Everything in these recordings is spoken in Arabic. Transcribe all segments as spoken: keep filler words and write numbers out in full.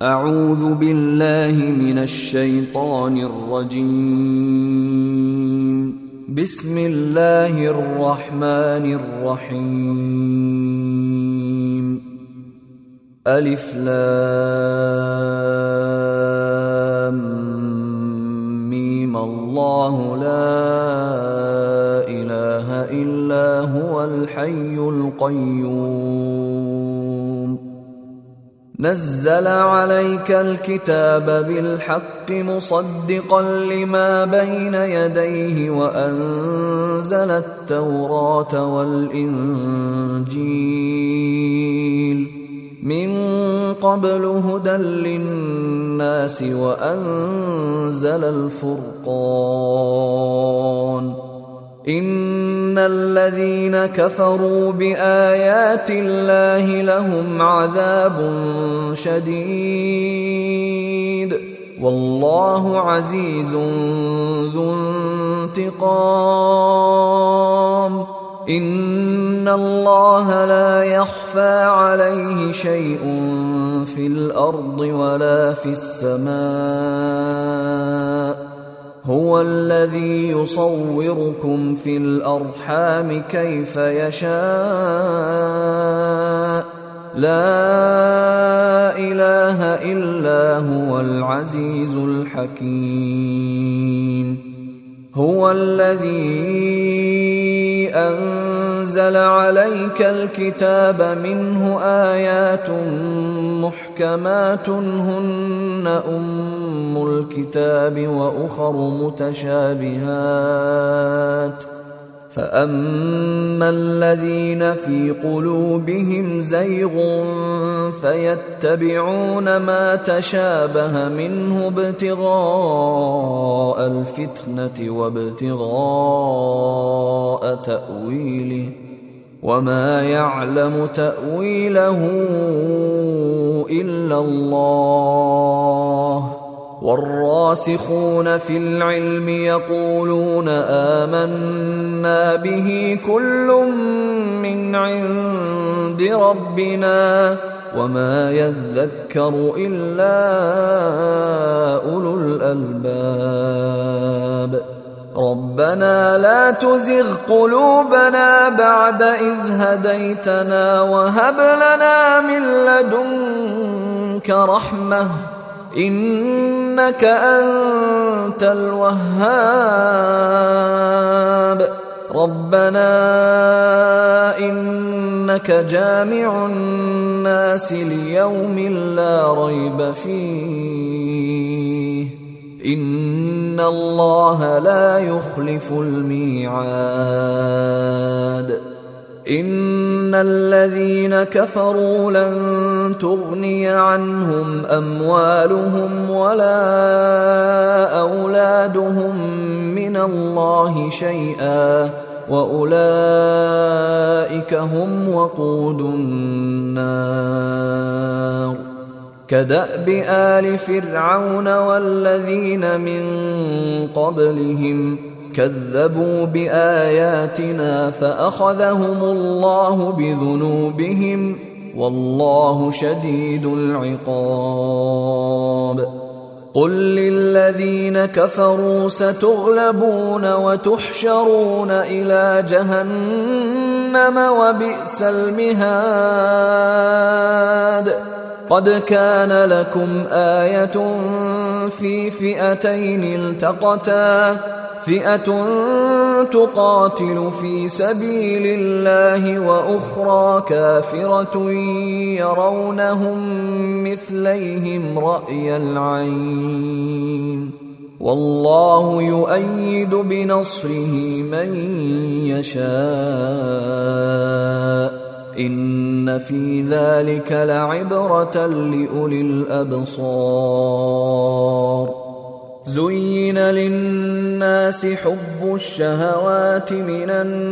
أعوذ بالله من الشيطان الرجيم. بسم الله الرحمن الرحيم. ألف لام ميم الله لا إله إلا هو الحي القيوم نزل عليك الكتاب بالحق مصدقا لما بين يديه وأنزل التوراة والإنجيل من قبل هدى للناس وأنزل الفرقان إن الذين كفروا بآيات الله لهم عذاب شديد والله عزيز ذو انتقام إن الله لا يخفى عليه شيء في الأرض ولا في السماء هو الذي يصوركم في الأرحام كيف يشاء لا إله إلا هو العزيز الحكيم هو الذي أنزل عليك الكتاب منه آيات محكمات هن أم الكتاب وأخر متشابهات فأما الذين في قلوبهم زيغ فيتبعون ما تشابه منه ابتغاء الفتنة وابتغاء تأويله وما يعلم تأويله إلا الله والراسخون في العلم يقولون آمنا به كل من عند ربنا وما يذكر إلا أولو الألباب ربنا لا تزغ قلوبنا بعد إذ هديتنا وهب لنا من لدنك رحمة إنك أنت الوهاب ربنا إنك جامع الناس ليوم لا ريب فيه إن الله لا يخلف الميعاد إن الذين كفروا لن تغني عنهم أموالهم ولا أولادهم من الله شيئا وأولئك هم وقود النار كدأب آل فرعون والذين من قبلهم كذبوا بآياتنا فأخذهم الله بذنوبهم والله شديد العقاب قل للذين كفروا ستغلبون وتحشرون إلى جهنم وبئس المهاد قد كان لكم آية في فئتين التقتا فئة تقاتل في سبيل الله وأخرى كافرة يرونهم مثليهم رأي العين والله يؤيد بنصره من يشاء إن في ذلك لعبرة لأولي الأبصار زين للناس حب الشهوات من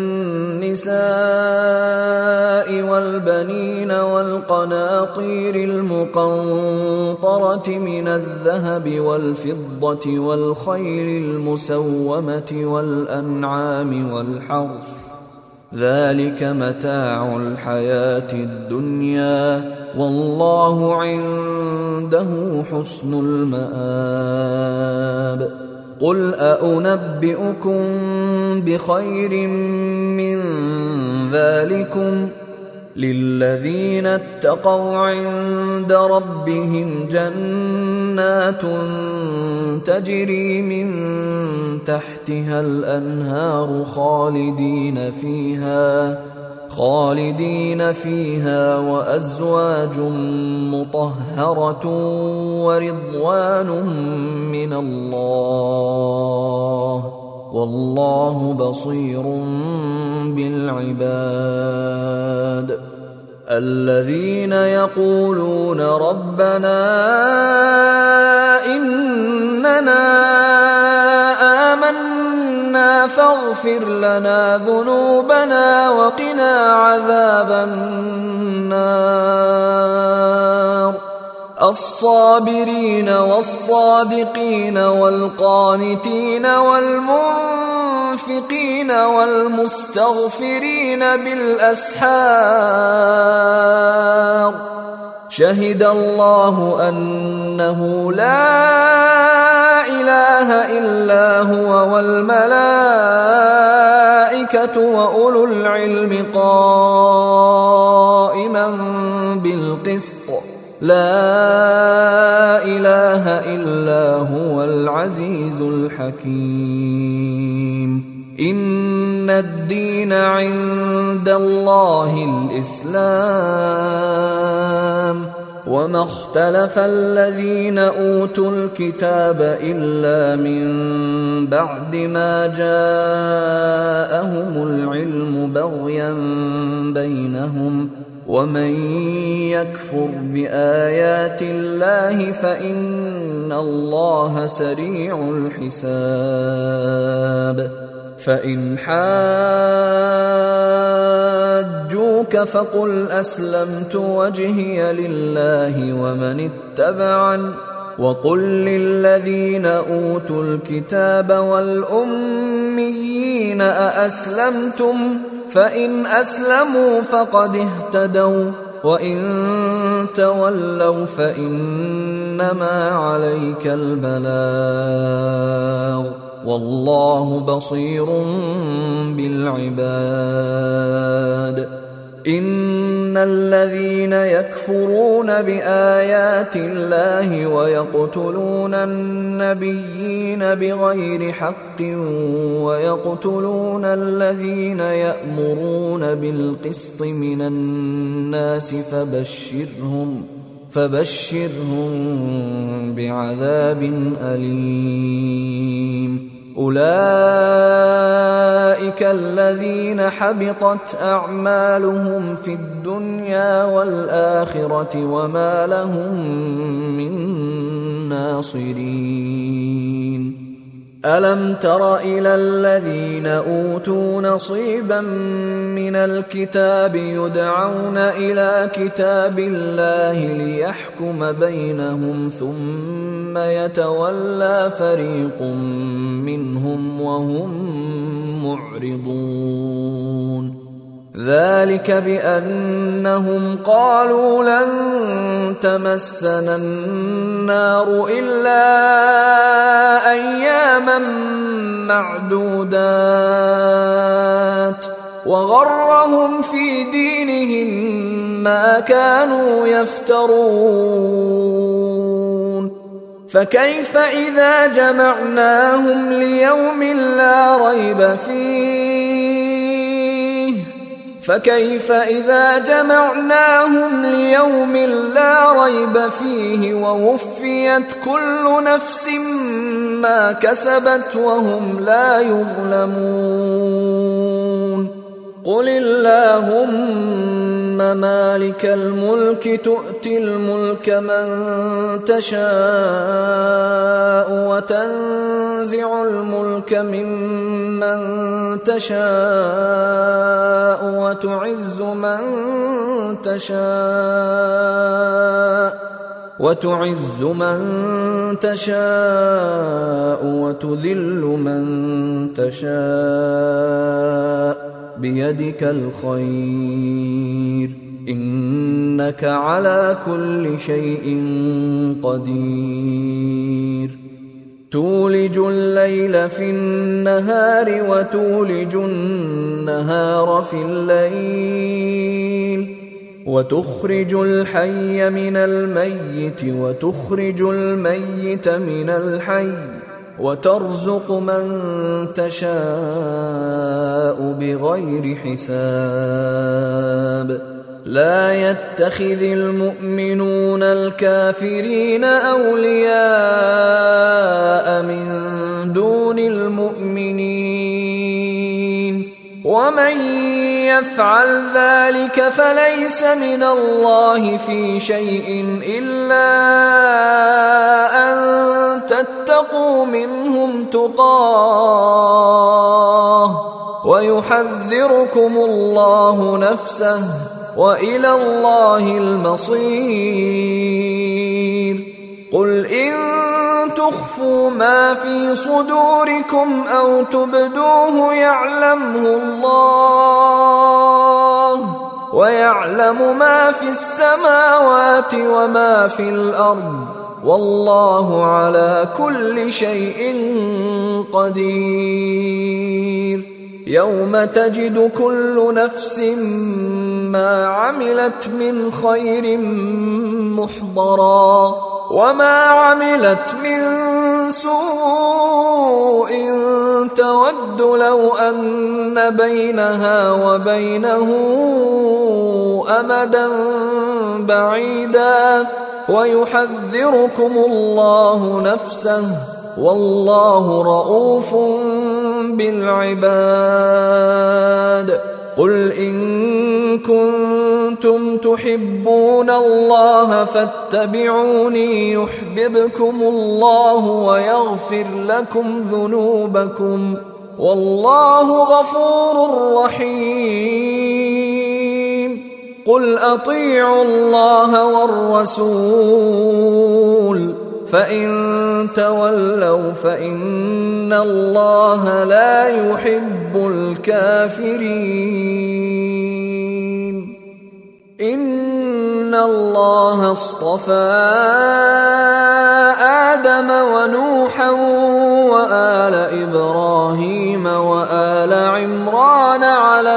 النساء والبنين والقناطير المقنطرة من الذهب والفضة والخيل المسومة والأنعام والحرث ذلك متاع الحياة الدنيا والله عنده حسن المآب. قل أأنبئكم بخير من ذلكم للذين اتقوا عند ربهم جنات تجري من تحتها الأنهار خالدين فيها خالدين فيها وأزواج مطهرة ورضوان من الله والله بصير بالعباد. الذين يقولون ربنا إننا آمنا فاغفر لنا ذنوبنا وقنا عذاب النار. الصابرين والصادقين والقانتين والمنفقين والمستغفرين بالأسحار. شهد الله أنه لا إله إلا هو والملائكة وأولو العلم قائما بالقسط لا إله إلا هو العزيز الحكيم. إن الدين عند الله الإسلام وما اختلف الذين أوتوا الكتاب إلا من بعد ما جاءهم العلم بغيا بينهم ومن يكفر بآيات الله فإن الله سريع الحساب. فإن حاجوك فقل أسلمت وجهي لله ومن اتبعني وقل للذين أوتوا الكتاب والأميين أأسلمتم فإن أسلموا فقد اهتدوا وإن تولوا فإنما عليك البلاغ والله بصير بالعباد. إن الذين يكفرون بآيات الله ويقتلون النبيين بغير حق ويقتلون الذين يأمرون بالقسط من الناس فبشرهم فبشرهم بعذاب أليم. أولئك الذين حبطت أعمالهم في الدنيا والآخرة وما لهم من ناصرين. ألم تر إلى الذين أوتوا نصيبا من الكتاب يدعون إلى كتاب الله ليحكم بينهم ثم يتولى فريق منهم وهم معرضون. ذلك بأنهم قالوا لن تمسنا النار إلا أياما معدودات وغرهم في دينهم ما كانوا يفترون. فكيف إذا جمعناهم ليوم لا ريب فيه فكيف إذا جمعناهم ليوم لا ريب فيه ووفيت كل نفس ما كسبت وهم لا يظلمون. قل اللهم مالك الملك تؤتي الملك من تشاء وتنزع الملك ممن تشاء وتعز من تشاء وتعز من تشاء وتذل من تشاء بيدك الخير إنك على كل شيء قدير تولج الليل في النهار وتولج النهار في الليل وتخرج الحي من الميت وتخرج الميت من الحي وترزق من تشاء بغير حساب لا يتخذ المؤمنون الكافرين أولياء من دون المؤمنين ومن يفعل ذلك فليس من الله في شيء إلا أن تتقوا منهم تقاه ويحذركم الله نفسه وإلى الله المصير قل إن تخفوا ما في صدوركم أو تبدوه يعلمه الله ويعلم ما في السماوات وما في الأرض والله على كل شيء قدير يوم تجد كل نفس ما عملت من خير محضرا وما عملت من سوء تود لو أن بينها وبينه أمدا بعيدا ويحذركم الله نفسه والله رؤوف بالعباد قل إن كنتم تحبون الله فاتبعوني يحببكم الله ويغفر لكم ذنوبكم والله غفور رحيم قل أطيعوا الله والرسول فإن تولوا فإن الله لا يحب الكافرين إن الله اصطفى آدم ونوحا وآل إبراهيم وآل عمران على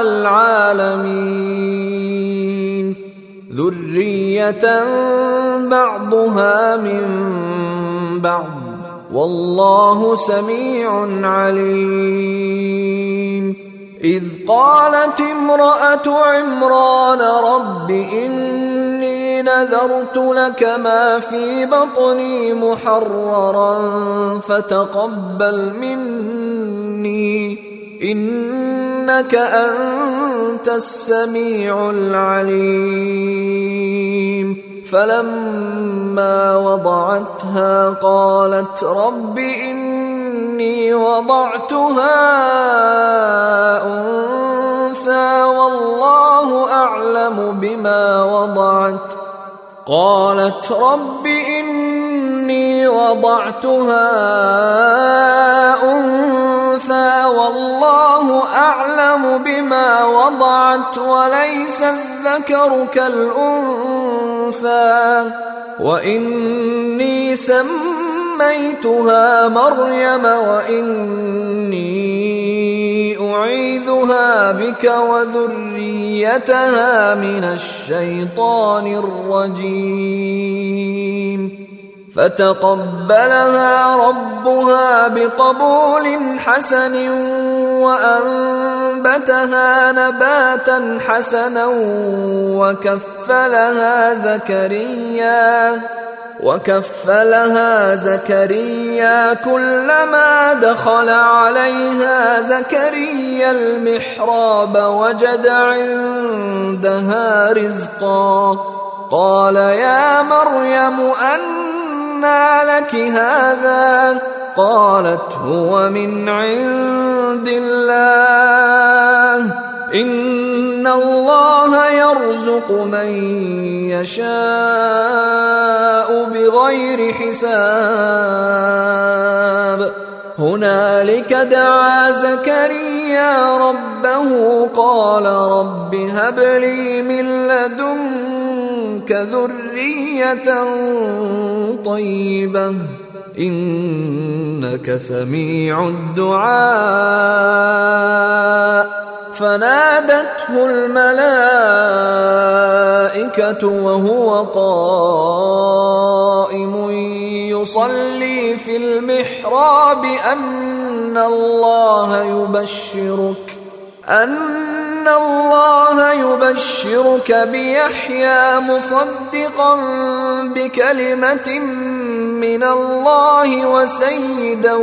العالمين ذرية بعضها من بعض والله سميع عليم إذ قالت امرأة عمران رب إني نذرت لك ما في بطني محررا فتقبل مني إنك أنت السميع العليم فلما وضعتها قالت رب إني وضعتها أنثى والله أعلم بما وضعت قالت رب إني وضعتها أنثى والله أعلم بما وضعت وليس الذكر كالأنثى وإني سميتها مريم وإني أعيذها بك وذريتها من الشيطان الرجيم فتقبلها ربها بقبول حسن وأنبتها نباتا حسنا وكفلها زكريا وكفلها زكريا كلما دخل عليها زكريا المحراب وجد عندها رزقا قال يا مريم أنى لك هذا قالت هو من عند الله إن الله يرزق من يشاء بغير حساب هنالك دعا زكريا زكريا ربه قال رب هب لي من لدنك ذرية طيبة إنك سميع الدعاء فنادته الملائكة وهو قائم يصلي في المحراب أن الله يبشرك أن الله يبشرك بيحيى مصدقا بكلمة من الله وسيدا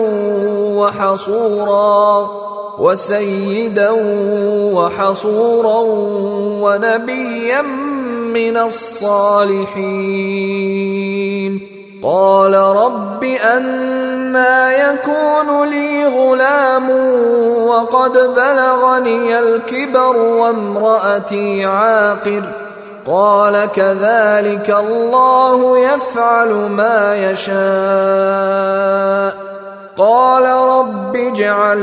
وحصورا وسيدا وحصورا ونبيا من الصالحين قال رب أنى يكون لي غلام وقد بلغني الكبر وامرأتي عاقر قال كذلك الله يفعل ما يشاء قال رب اجعل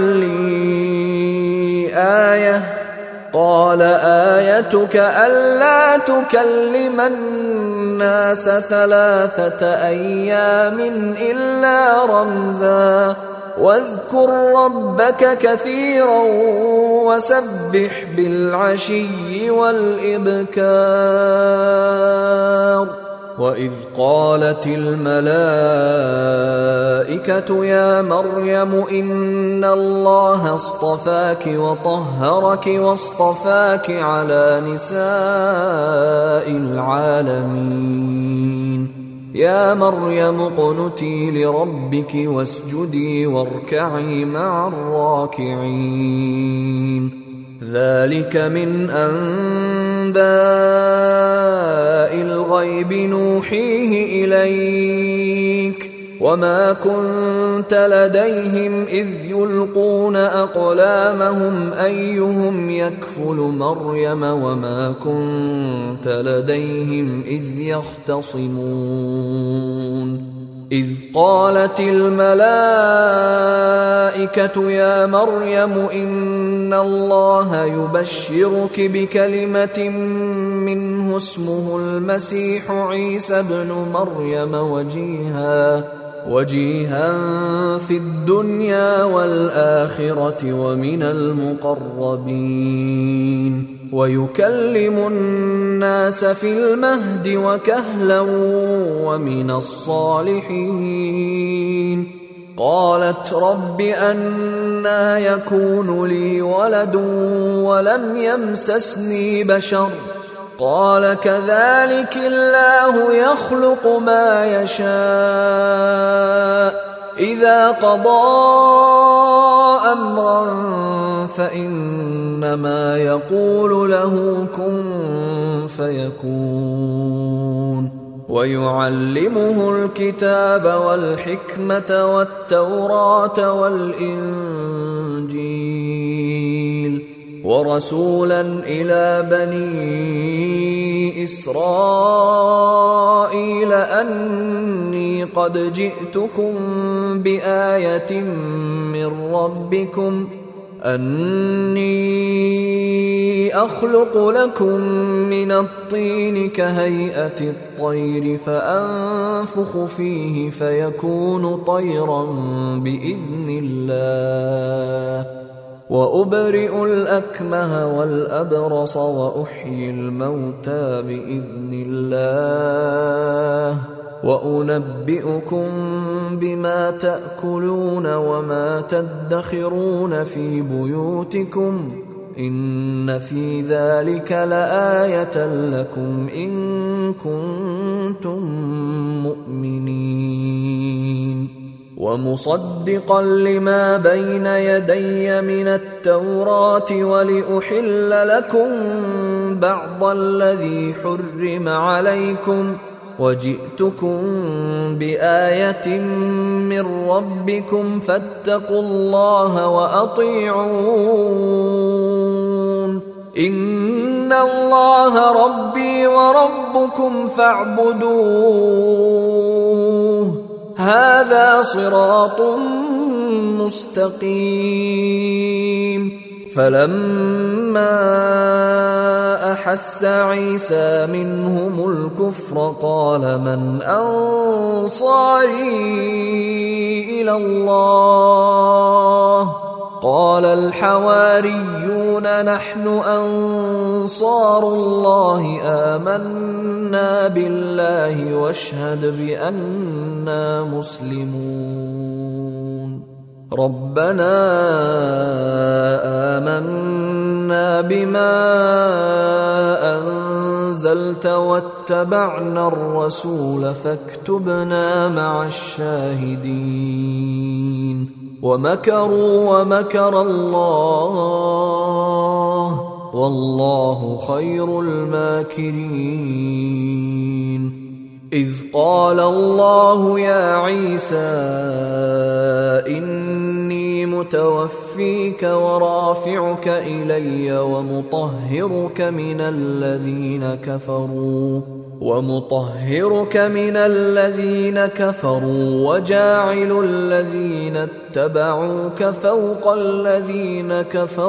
لي آية قال آيتك ألا تكلم الناس ثلاثة أيام إلا رمزا واذكر ربك كثيرا وسبح بالعشي والإبكار وإذ قالت الملائكة يا مريم إن الله اصطفاك وطهرك واصطفاك على نساء العالمين يا مريم اقنتي لربك واسجدي واركعي مع الراكعين ذلك من أنباء الغيب نوحيه إليك وما كنت لديهم إذ يلقون أقلامهم أيهم يكفل مريم وما كنت لديهم إذ يختصمون إذ قالت الملائكة يا مريم إن الله يبشرك بكلمة منه اسمه المسيح عيسى ابن مريم وجيها وجيها في الدنيا والآخرة ومن المقربين ويكلم الناس في المهد وكهلا ومن الصالحين قالت رب أنى يكون لي ولد ولم يمسسني بشر قال كذلك الله يخلق ما يشاء إذا قضى أمرا فإنما يقول له كن فيكون ويعلمه الكتاب والحكمة والتوراة والإنجيل ورسولا إلى بني إسرائيل أني قد جئتكم بآية من ربكم أني أخلق لكم من الطين كهيئة الطير فأنفخ فيه فيكون طيرا بإذن الله وأبرئ الأكمه والأبرص وأحيي الموتى بإذن الله وأنبئكم بما تأكلون وما تدخرون في بيوتكم إن في ذلك لآية لكم إن كنتم مؤمنين ومصدقا لما بين يدي من التوراة ولأحل لكم بعض الذي حرم عليكم وجئتكم بآية من ربكم فاتقوا الله وأطيعون إن الله ربي وربكم فاعبدوه هذا صراط مستقيم فلما أحس عيسى منهم الكفر قال من أنصاري إلى الله قال الحواريون نحن أنصار الله آمنا بالله واشهد بأننا مسلمون ربنا آمنا بما أنزلت واتبعنا الرسول فاكتبنا مع الشاهدين ومكروا ومكر الله والله خير الماكرين إذ قال الله يا عيسى إني متوفيك ورافعك إلي ومطهرك من الذين كفروا ومطهرك من الذين كفروا وجاعل الذين اتبعوك فوق الذين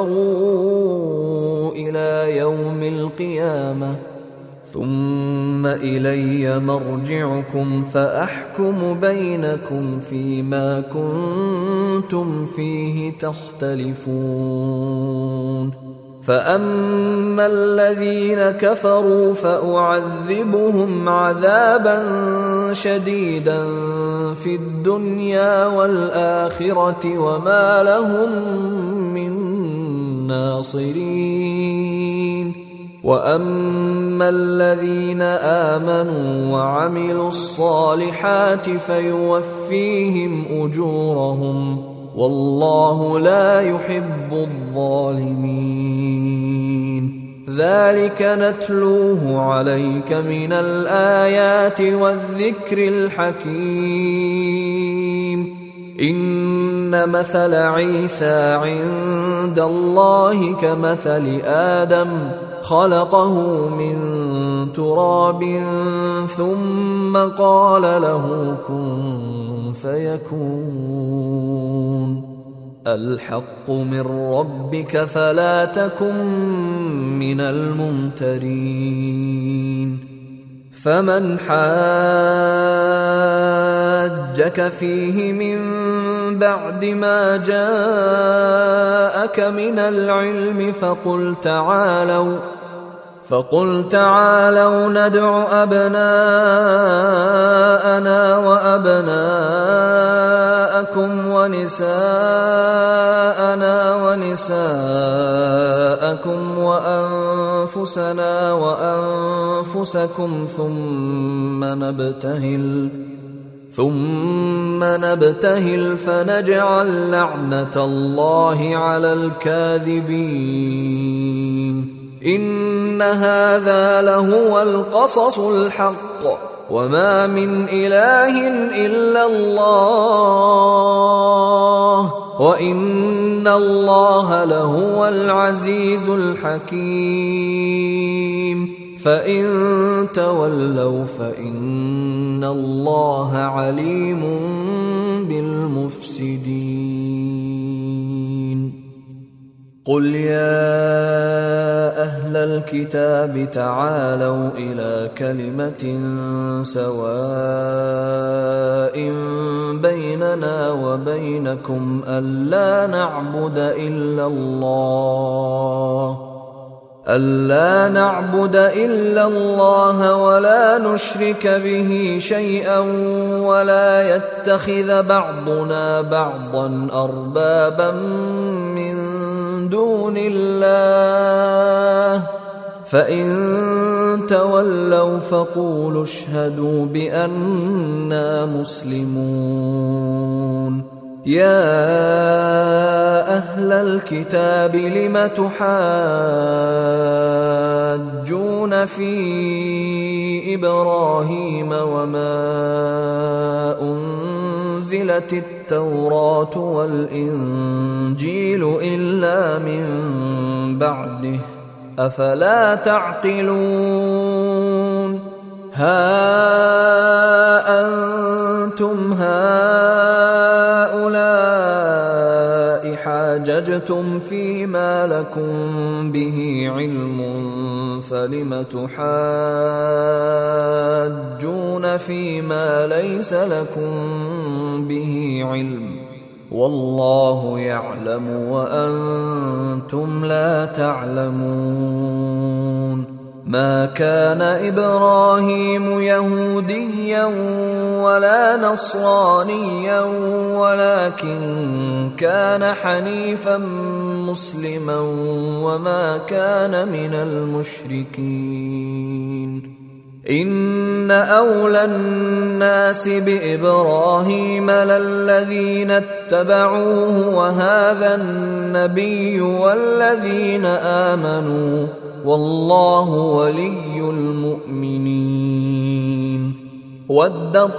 كفروا إلى يوم القيامة ثم إلي مرجعكم فأحكم بينكم فيما كنتم فيه تختلفون فأما الذين كفروا فأعذبهم عذابا شديدا في الدنيا والآخرة وما لهم من ناصرين وأما الذين آمنوا وعملوا الصالحات فيوفيهم أجورهم والله لا يحب الظالمين ذلك نتلوه عليك من الآيات والذكر الحكيم إن مثل عيسى عند الله كمثل آدم خلقه من تراب ثم قال له كن فيكون الحق من ربك فلا تكن من الممترين فمن حاجك فيه من بعد ما جاءك من العلم فقل تعالوا فقل تعالوا ندع أبناءنا وأبناءكم ونساءنا ونساءكم وأنفسنا وأنفسكم ثم نبتهل ثم نبتهل فنجعل لعنة الله على الكاذبين إن هذا لهو القصص الحق وما من إله إلا الله وإن الله لهو العزيز الحكيم فإن تولوا فإن الله عليم بالمفسدين قل يا أهل الكتاب تعالوا إلى كلمة سواء بيننا وبينكم ألا نعبد إلا الله ألا نعبد إلا الله ولا نشرك به شيئا ولا يتخذ بعضنا بعضا أربابا من دون الله فإن تولوا فقولوا اشهدوا بأننا مسلمون يا أهل الكتاب لم تحاجون في إبراهيم وما أنزلت التوراة والإنجيل إلا من بعده أفلا تعقلون ها أنتم هؤلاء حاججتم فيما لكم به علم فلم تحاجون فيما ليس لكم به علم والله يعلم وأنتم لا تعلمون. ما كان إبراهيم يهوديا ولا نصرانيا ولكن كان حنيفا مسلما وما كان من المشركين. إن أولى الناس بإبراهيم للذين اتبعوه وهذا النبي والذين آمنوا والله ولي المؤمنين. ودت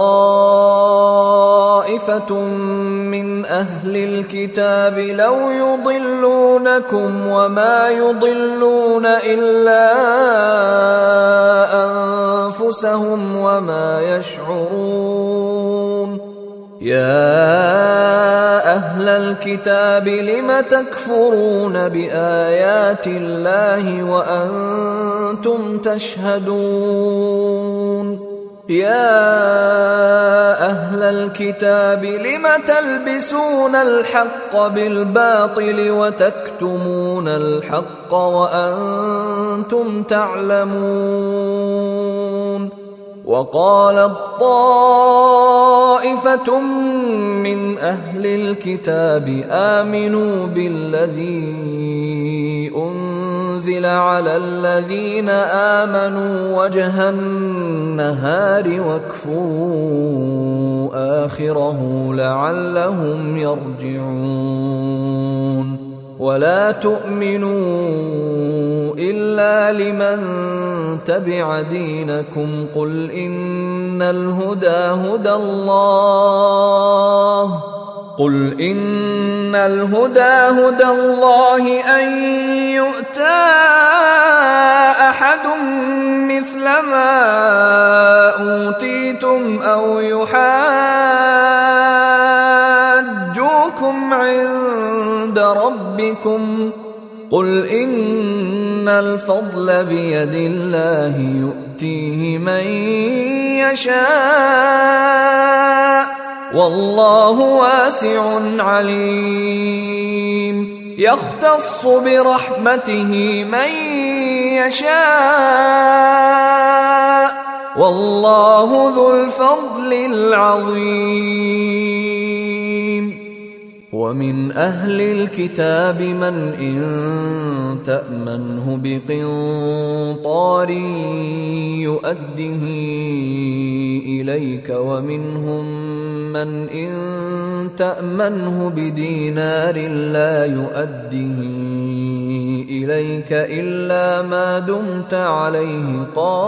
طائفة من أهل الكتاب لو يضلونكم وما يضلون إلا أنفسهم وما يشعرون. يا أهل الكتاب لم تكفرون بآيات الله وأنتم تشهدون. يا أهل الكتاب لم تلبسون الحق بالباطل وتكتمون الحق وأنتم تعلمون. وقالت طائفة من أهل الكتاب آمنوا بالذي أنزل على الذين آمنوا وجه النهار واكفروا آخره لعلهم يرجعون. ولا تؤمنوا إلا لمن تبع دينكم قل إن الهدى هدى الله قل إن الهدى هدى الله أن يؤتى أحد مثل ما أوتيتم أو يحاجوكم عند ربكم قل إن الفضل بيد الله يؤتيه من يشاء والله واسع عليم. يختص برحمته من يشاء والله ذو الفضل العظيم. ومن أهل الكتاب من إن تأمنه بقنطار يؤده إليك ومنهم من إن تأمنه بدينار لا يؤده إليك إلا ما دمت عليه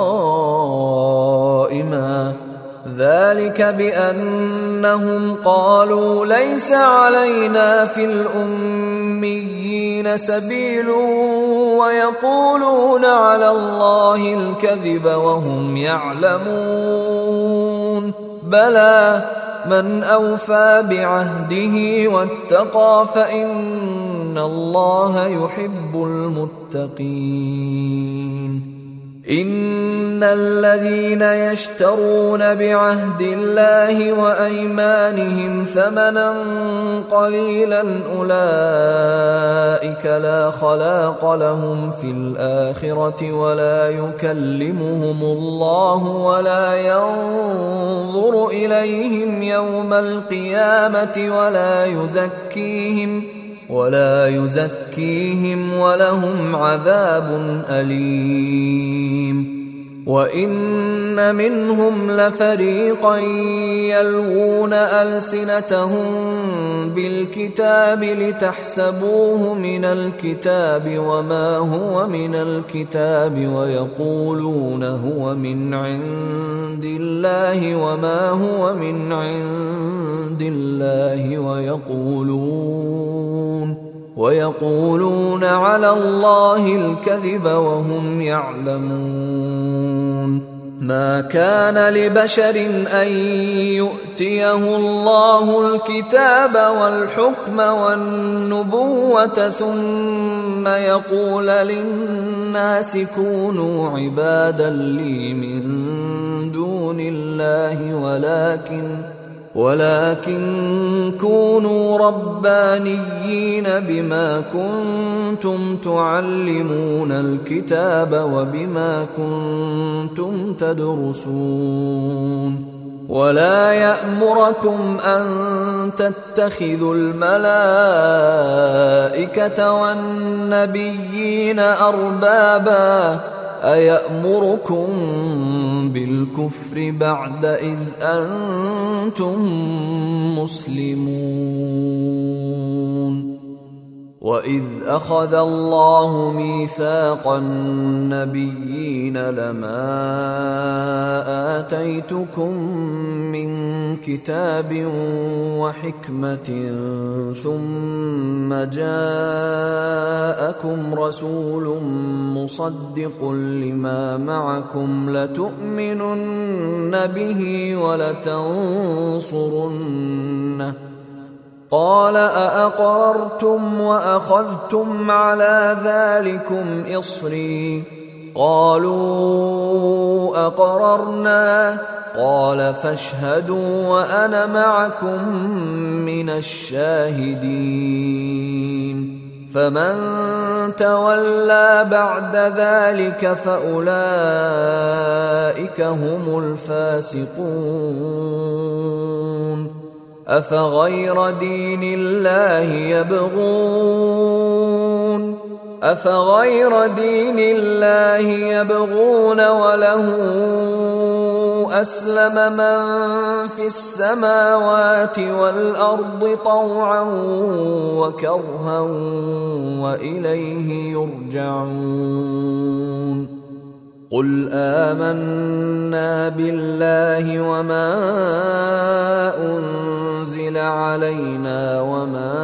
قائما ذلك بأنهم قالوا ليس علينا في الأميين سبيل ويقولون على الله الكذب وهم يعلمون. بلى من أوفى بعهده واتقى فإن الله يحب المتقين. إن الذين يشترون بعهد الله وأيمانهم ثمنا قليلا أولئك لا خلاق لهم في الآخرة ولا يكلمهم الله ولا ينظر إليهم يوم القيامة ولا يزكيهم ولا يزكيهم ولهم عذاب أليم. وإن منهم لفريقا يلوون ألسنتهم بالكتاب لتحسبوه من الكتاب وما هو من الكتاب ويقولون هو من عند الله وما هو من عند الله ويقولون ويقولون على الله الكذب وهم يعلمون. ما كان لبشر أن يؤتيه الله الكتاب والحكم والنبوة ثم يقول للناس كونوا عبادا لي من دون الله ولكن ولكن كونوا ربانيين بما كنتم تعلمون الكتاب وبما كنتم تدرسون ولا يأمركم أن تتخذوا الملائكة والنبيين أربابا أيأمركم بالكفر بعد إذ أنتم مسلمون وإذ أخذ الله ميثاق النبيين لما آتيتكم من كتاب وحكمة ثم جاءكم رسول مصدق لما معكم لتؤمنن به ولتنصرنه قال أأقررتم وأخذتم على ذلكم إصري قالوا أقررنا قال فاشهدوا وأنا معكم من الشاهدين فمن تولى بعد ذلك فأولئك هم الفاسقون أفغير دين الله يبغون أفغير دين الله يبغون وله أسلم من في السماوات والأرض طوعا وكرها وإليه يرجعون قل آمنا بالله وما أنزل علينا وما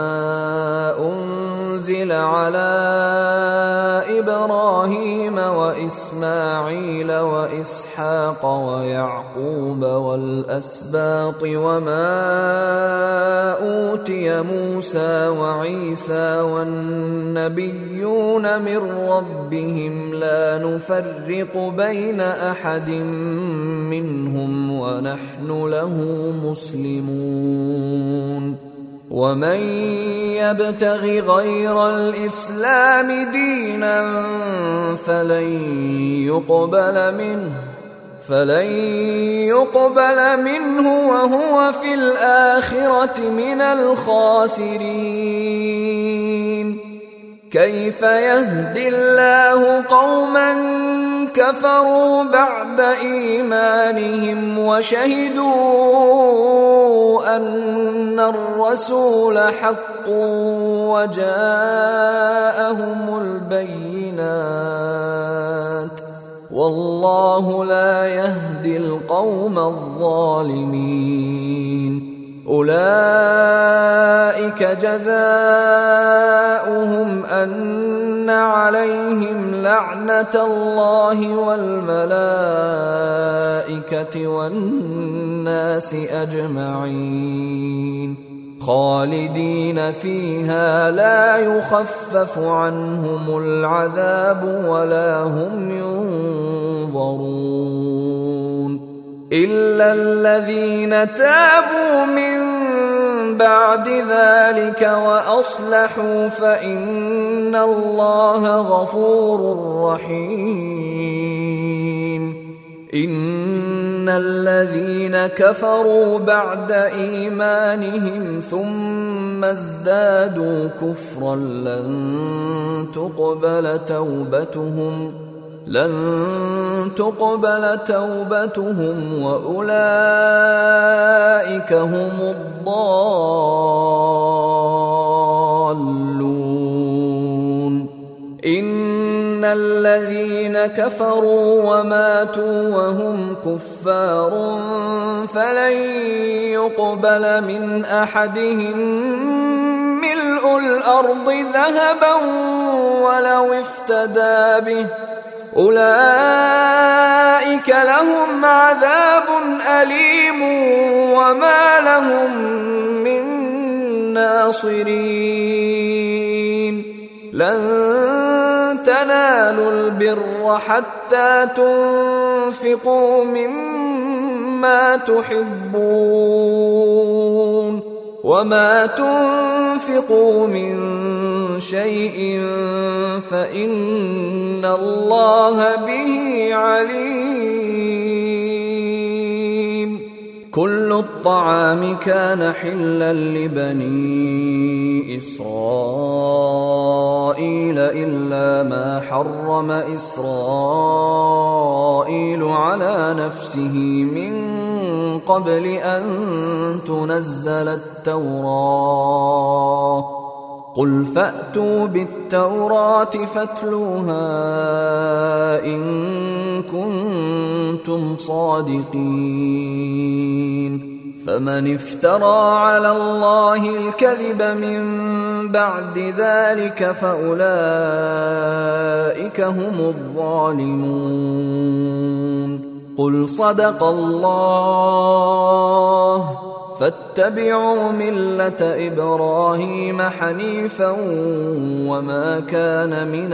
أنزل على إبراهيم وإسماعيل وإسحاق ويعقوب والأسباط وما أوتي موسى وعيسى والنبيون من ربهم لا نفرق بين أحد منهم ونحن له مسلمون ومن يبتغ غير الإسلام دينا فلن يقبل منه فلن يقبل منه وهو في الآخرة من الخاسرين كيف يهدي الله قوما كفروا بعد إيمانهم وشهدوا أن الرسول حق وجاءهم البينات والله لا يهدي القوم الظالمين أولئك جزاؤهم أن عليهم لعنة الله والملائكة والناس أجمعين خالدين فيها لا يخفف عنهم العذاب ولا هم ينظرون إلا الذين تابوا من بعد ذلك وأصلحوا فإن الله غفور رحيم إن الذين كفروا بعد إيمانهم ثم ازدادوا كفرا لن تقبل توبتهم لن تقبل توبتهم وأولئك هم الضالون إن الذين كفروا وماتوا وهم كفار فلن يقبل من أحدهم ملء الأرض ذهبا ولو افتدى به أولئك لهم عذاب أليم وما لهم من ناصرين لن تنالوا البر حتى تنفقوا مما تحبون وما تنفقوا من شيء فإن الله به عليم. كل الطعام كان حلا لبني إسرائيل إلا ما حرم إسرائيل على نفسه من قبل أن تنزل التوراة قل فأتوا بالتوراة فاتلوها إن كنتم صادقين. فمن افترى على الله الكذب من بعد ذلك فأولئك هم الظالمون. قل صدق الله فاتبعوا ملة إبراهيم حنيفا وما كان من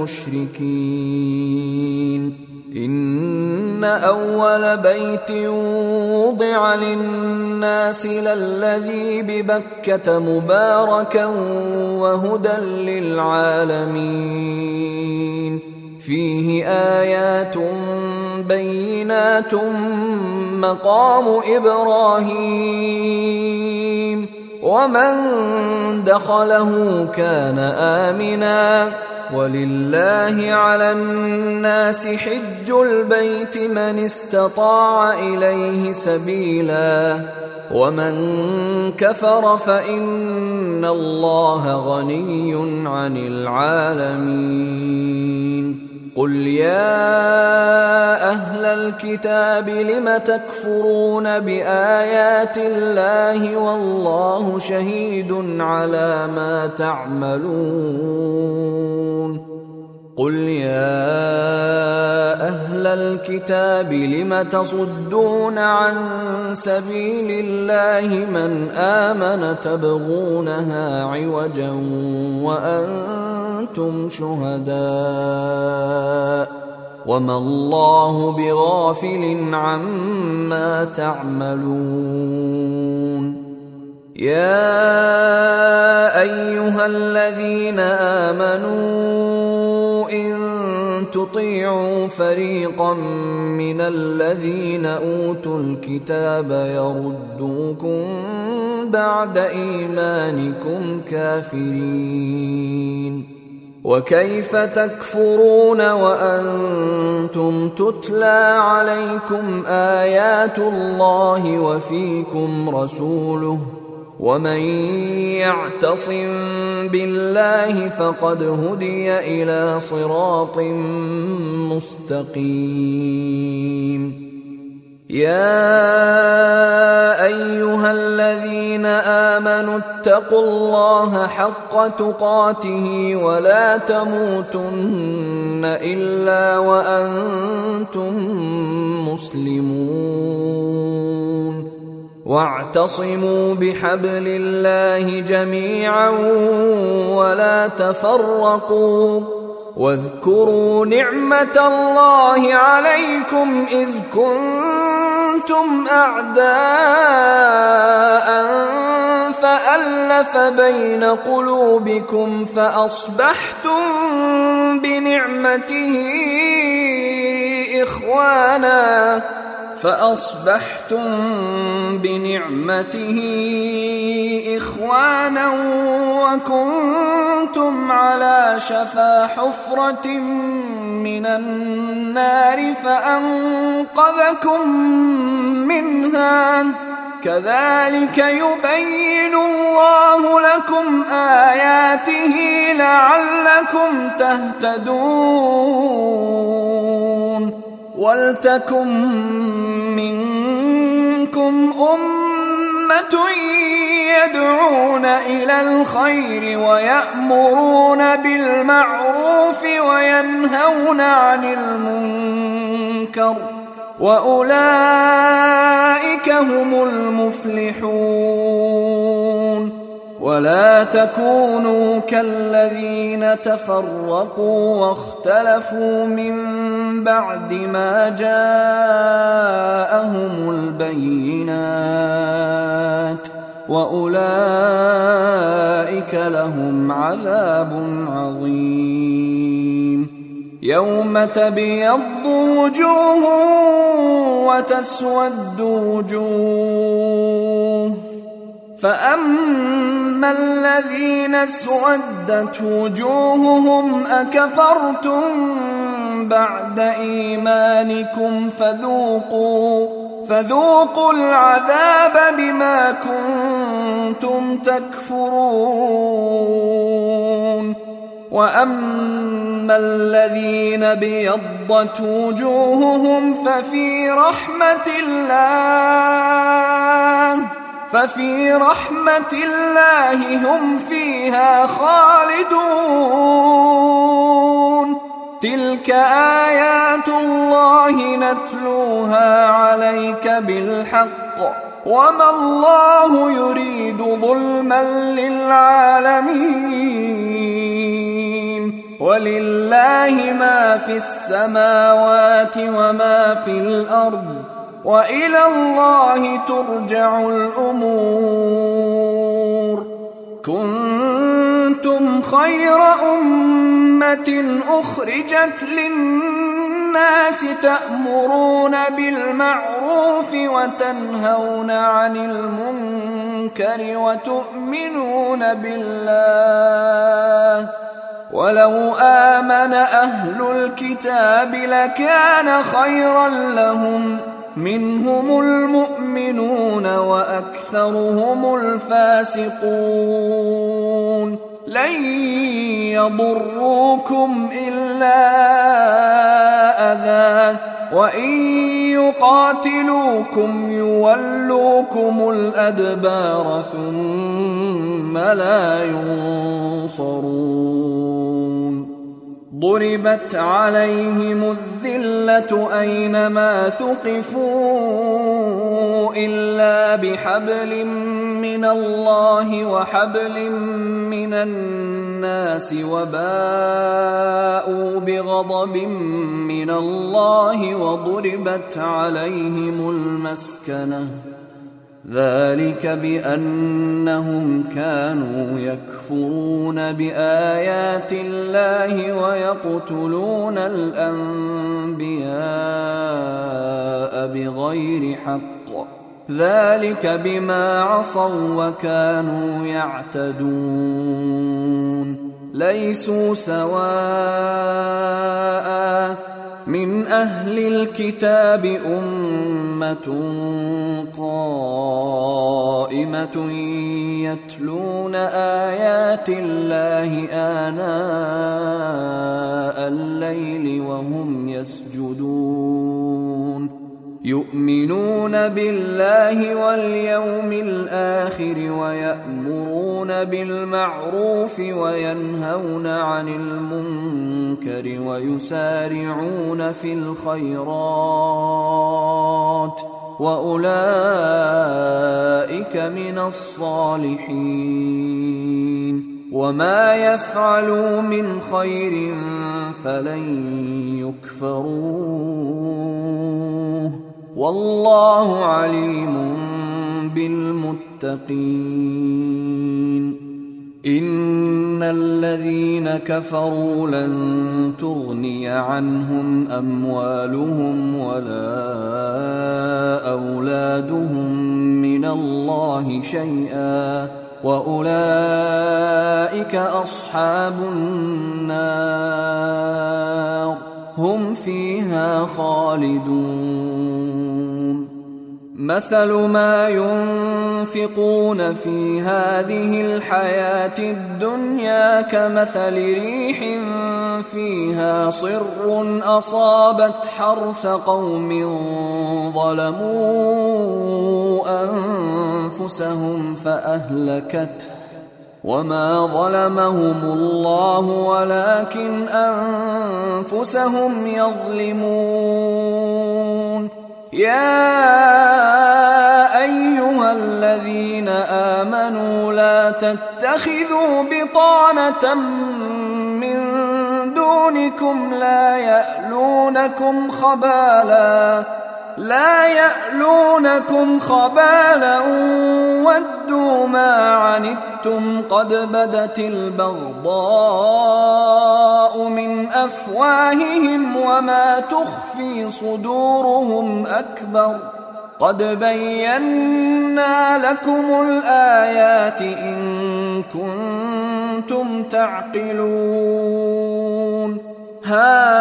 المشركين. إن أول بيت وضع للناس للذي ببكة مباركا وهدى للعالمين فيه آيات بينات مقام إبراهيم ومن دخله كان آمنا ولله على الناس حج البيت من استطاع إليه سبيلا ومن كفر فإن الله غني عن العالمين. قل يا أهل الكتاب لم تكفرون بآيات الله والله شهيد على ما تعملون. قل يا أهل الكتاب لم تصدون عن سبيل الله من آمن تبغونها عوجا وأنتم شهداء وما الله بغافل عما تعملون. يا أيها الذين آمنوا إن تطيعوا فريقا من الذين أوتوا الكتاب يردوكم بعد إيمانكم كافرين. وكيف تكفرون وأنتم تتلى عليكم آيات الله وفيكم رسوله ومن يعتصم بالله فقد هدي إلى صراط مستقيم. يا أيها الذين آمنوا اتقوا الله حق تقاته ولا تموتن إلا وأنتم مسلمون. واعتصموا بحبل الله جميعا ولا تفرقوا واذكروا نعمة الله عليكم إذ كنتم أعداء فألف بين قلوبكم فأصبحتم بنعمته إخوانا فأصبحتم بنعمته إخوانا وكنتم على شفا حفرة من النار فأنقذكم منها كذلك يبين الله لكم آياته لعلكم تهتدون. ولتكن منكم أمة يدعون يسارعون إلى الخير ويأمرون بالمعروف وينهون عن المنكر وأولئك هم المفلحون. ولا تكونوا كالذين تفرقوا واختلفوا من بعد ما جاءهم البينات وأولئك لهم عذاب عظيم. يوم تبيض وجوه وتسود وجوه، فأما الذين اسودت وجوههم أكفرتم بعد إيمانكم فذوقوا فذوقوا العذاب بما كنتم تكفرون. وأما الذين بيضت وجوههم ففي رحمة الله ففي رحمة الله هم فيها خالدون. تلك آيات الله نتلوها عليك بالحق وما الله يريد ظلما للعالمين. ولله ما في السماوات وما في الأرض وإلى الله ترجع الأمور. كنتم خير أمة أخرجت للناس تأمرون بالمعروف وتنهون عن المنكر وتؤمنون بالله. ولو آمن أهل الكتاب لكان خيرا لهم، منهم المؤمنون وأكثرهم الفاسقون. لن يضروكم إلا أذى وإن يقاتلوكم يولوكم الأدبار ثم لا ينصرون. ضربت عليهم الذلة أينما ثقفوا إلا بحبل من الله وحبل من الناس وباءوا بغضب من الله وضربت عليهم المسكنة. ذلك بأنهم كانوا يكفرون بآيات الله ويقتلون الأنبياء بغير حق. ذلك بما عصوا وكانوا يعتدون. ليسوا سواء من أهل الكتاب أمة قائمة يتلون آيات الله آناء الليل وهم يسجدون. يؤمنون بالله واليوم الآخر ويأمرون بالمعروف وينهون عن المنكر ويسارعون في الخيرات وأولئك من الصالحين. وما يفعلوا من خير فلن يكفروه والله عليم بالمتقين. إن الذين كفروا لن تغني عنهم أموالهم ولا أولادهم من الله شيئا وأولئك أصحاب النار هم فيها خالدون. مثل ما ينفقون في هذه الحياة الدنيا كمثل ريح فيها صر أصابت حرث قوم ظلموا أنفسهم فأهلكته وما ظلمهم الله ولكن أنفسهم يظلمون. يا أيها الذين آمنوا لا تتخذوا بطانة من دونكم لا يألونكم خبالا لا يألونكم خبالا ودوا ما عنتم قد بدت البغضاء من أفواههم وما تخفي صدورهم أكبر قد بينا لكم الآيات إن كنتم تعقلون. ها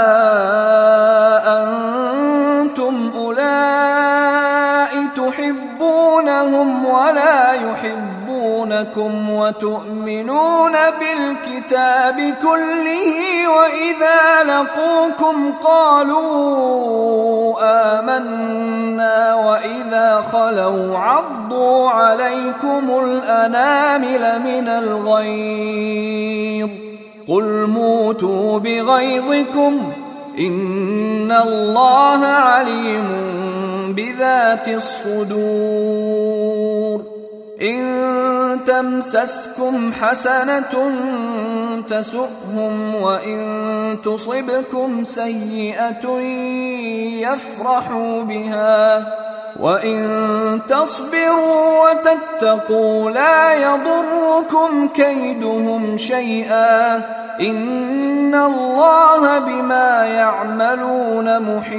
أنتم أولئك تحبونهم ولا يحبونكم وتؤمنون بالكتاب كله وإذا لقوكم قالوا آمنا وإذا خلوا عضوا عليكم الأنامل من الغيظ قل موتوا بغيظكم إن الله عليم بذات الصدور. إن تمسسكم حسنة تسؤهم وإن تصبكم سيئة يفرحوا بها وإن تصبروا وتتقوا لا يضركم كيدهم شيئا إن الله بما يعملون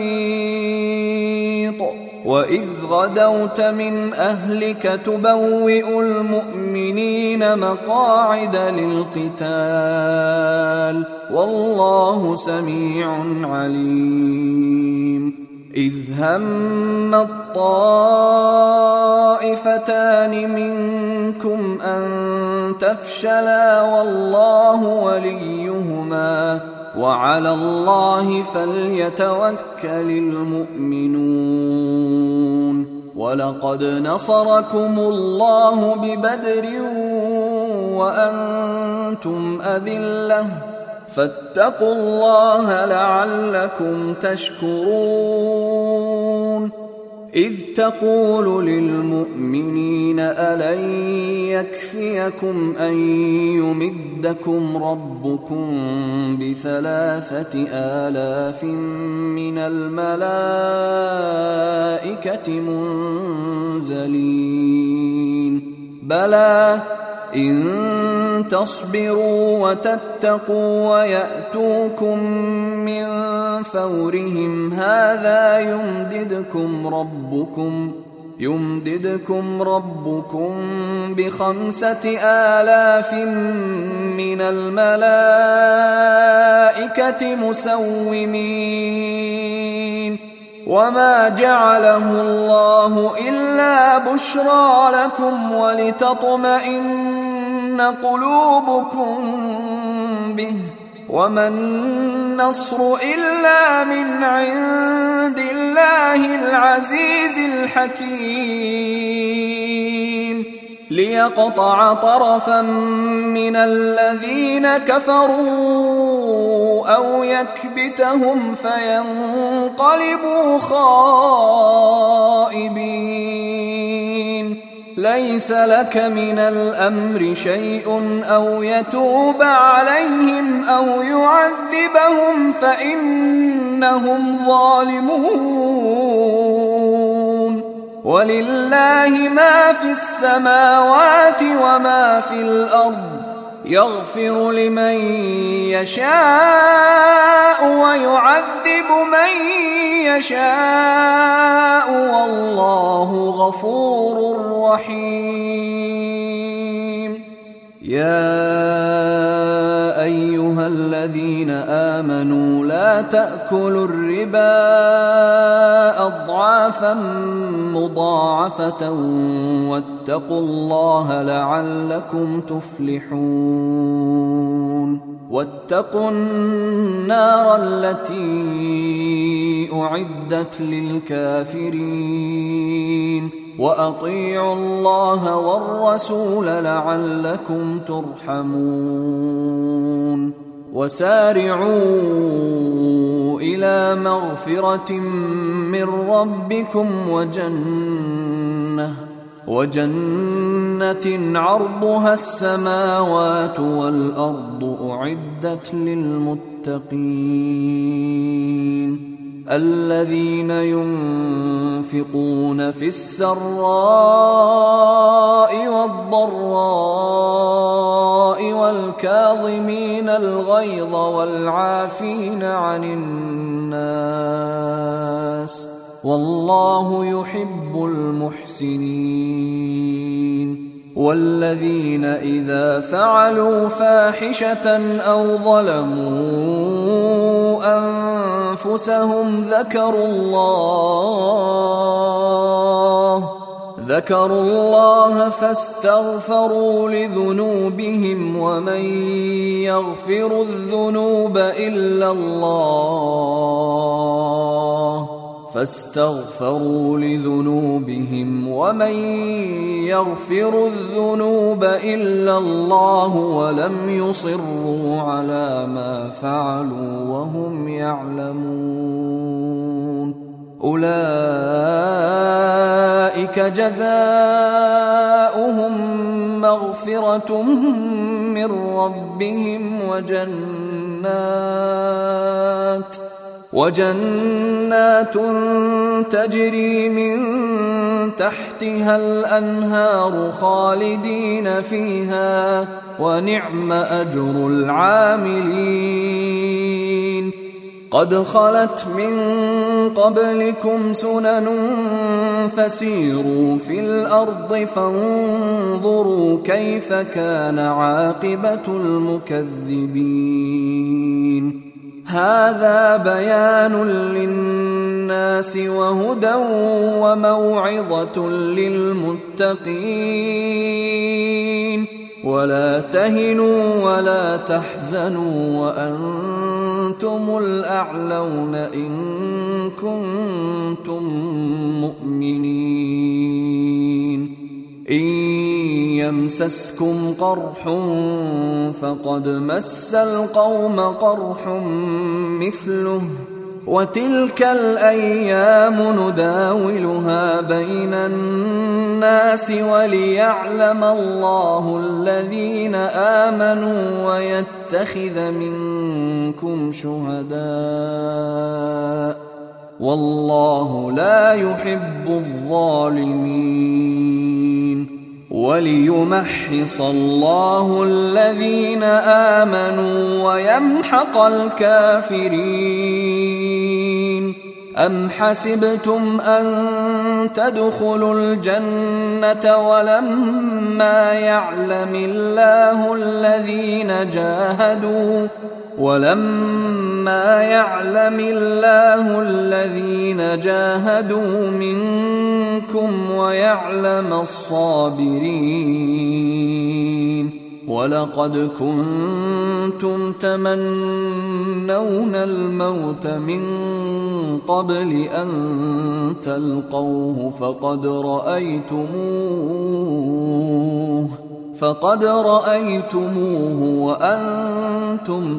محيط. وإذ غدوت من أهلك تبوئ المؤمنين مقاعد للقتال والله سميع عليم. إذ هم الطائفتان منكم أن تفشلا والله وليهما وعلى الله فليتوكل المؤمنون. ولقد نصركم الله ببدر وأنتم أذلة فاتقوا الله لعلكم تشكرون. إذ تقول للمؤمنين ألن يكفيكم أن يمدكم ربكم بثلاثة آلاف من الملائكة منزلين بلى إن تصبروا وتتقوا ويأتوكم من فورهم هذا يمددكم ربكم يمددكم ربكم بخمسة آلاف من الملائكة مسومين. وما جعله الله إلا بشرى لكم ولتطمئن قلوبكم به وما النصر إلا من عند الله العزيز الحكيم. ليقطع طرفا من الذين كفروا أو يكبتهم فينقلبوا خائبين. ليس لك من الأمر شيء أو يتوب عليهم أو يعذبهم فإنهم ظالمون. ولله ما في السماوات وما في الأرض يغفر لمن يشاء ويعذب من يشاء والله غفور رحيم. يا أيها الذين آمنوا لا تأكلوا الربا أضعافا مضاعفة واتقوا الله لعلكم تفلحون. واتقوا النار التي أعدت للكافرين وأطيعوا الله والرسول لعلكم ترحمون وسارعوا إلى مغفرة من ربكم وجنة وجنة عرضها السماوات والأرض أعدت للمتقين الذين ينفقون في السراء والضراء والكاظمين الغيظ والعافين عن الناس والله يحب المحسنين والذين إذا فعلوا فاحشة أو ظلموا أنفسهم ذكروا الله ذكروا الله فاستغفروا لذنوبهم ومن يغفر الذنوب إلا الله فاستغفروا لذنوبهم ومن يغفر الذنوب إلا الله ولم يصروا على ما فعلوا وهم يعلمون أولئك جزاؤهم مغفرة من ربهم وجنات وجنات تجري من تحتها الأنهار خالدين فيها ونعم أجر العاملين قد خلت من قبلكم سنن فسيروا في الأرض فانظروا كيف كان عاقبة المكذبين هذا بيان للناس وهدى وموعظة للمتقين ولا تهنوا ولا تحزنوا وأنتم الأعلون إن كنتم مؤمنين إن يمسسكم قرح فقد مس القوم قرح مثله وتلك الأيام نداولها بين الناس وليعلم الله الذين آمنوا ويتخذ منكم شهداء والله لا يحب الظالمين وليمحص الله الذين آمنوا ويمحق الكافرين أم حسبتم أن تدخلوا الجنة ولما يعلم الله الذين جاهدوا ولما يعلم الله الذين جاهدوا منكم ويعلم الصابرين ولقد كنتم تمنون الموت من قبل أن تلقوه فقد رأيتموه فقد رأيتموه وأنتم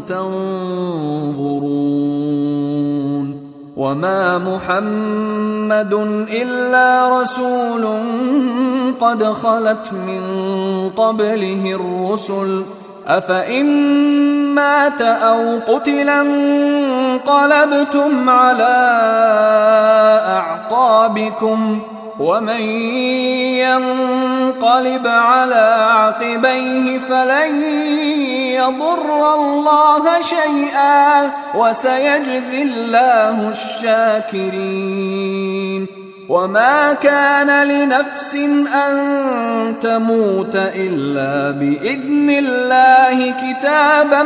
تنظرون وما محمد إلا رسول قد خلت من قبله الرسل أفإن مات أو قتل انقلبتم على أعقابكم ومن ينقلب على عقبيه فلن يضر الله شيئا وسيجزي الله الشاكرين وما كان لنفس أن تموت إلا بإذن الله كتابا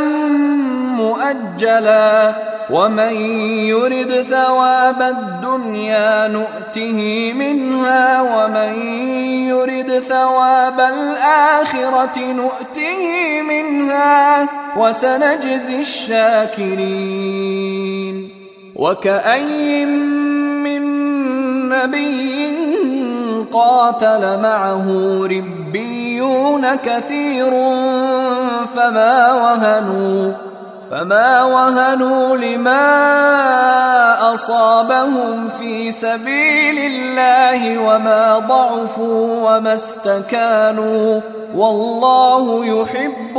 مؤجلا ومن يرد ثواب الدنيا نؤته منها ومن يرد ثواب الآخرة نؤته منها وسنجزي الشاكرين وكأين من نبي قاتل معه ربيون كثير فما وهنوا فما وهنوا لما أصابهم في سبيل الله وما ضعفوا وما استكانوا والله يحب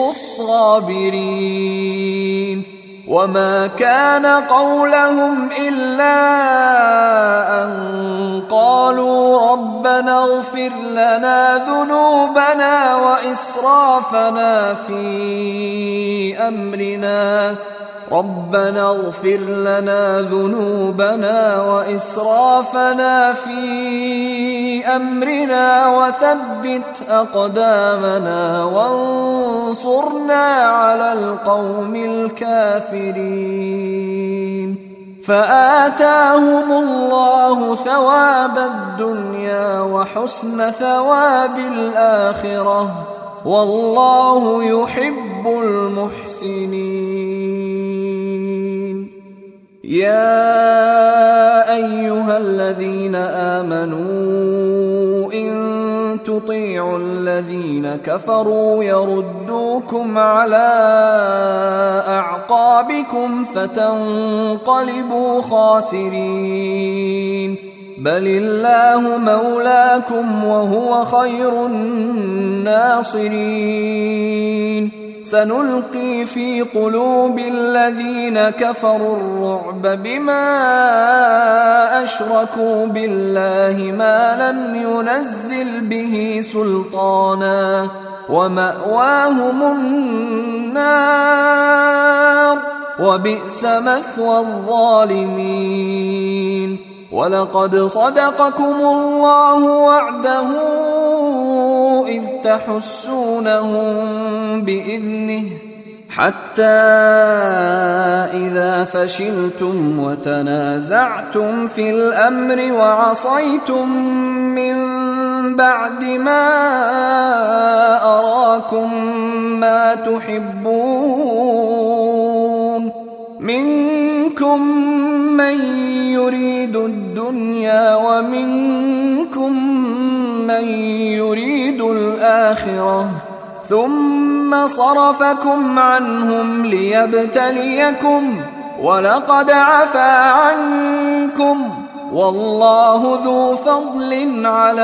الصابرين. وما كان قولهم إلا أن قالوا ربنا اغفر لنا ذنوبنا وإسرافنا في أمرنا ربنا اغفر لنا ذنوبنا وإسرافنا في أمرنا وثبت أقدامنا وانصرنا على القوم الكافرين. فآتاهم الله ثواب الدنيا وحسن ثواب الآخرة والله يحب المحسنين. يا أيها الذين آمنوا إن تطيعوا الذين كفروا يردوكم على أعقابكم فتنقلبوا خاسرين. بل الله مولاكم وهو خير الناصرين. سنلقي في قلوب الذين كفروا الرعب بما أشركوا بالله ما لم ينزل به سلطانا ومأواهم النار وبئس مثوى الظالمين. ولقد صدقكم الله وعده إذ تحسونهم بإذنه حتى إذا فشلتم وتنازعتم في الأمر وعصيتم من بعد ما أراكم ما تحبون منكم من يريد الدنيا ومنكم من يريد الآخرة ثم صرفكم عنهم ليبتليكم ولقد عفا عنكم والله ذو فضل على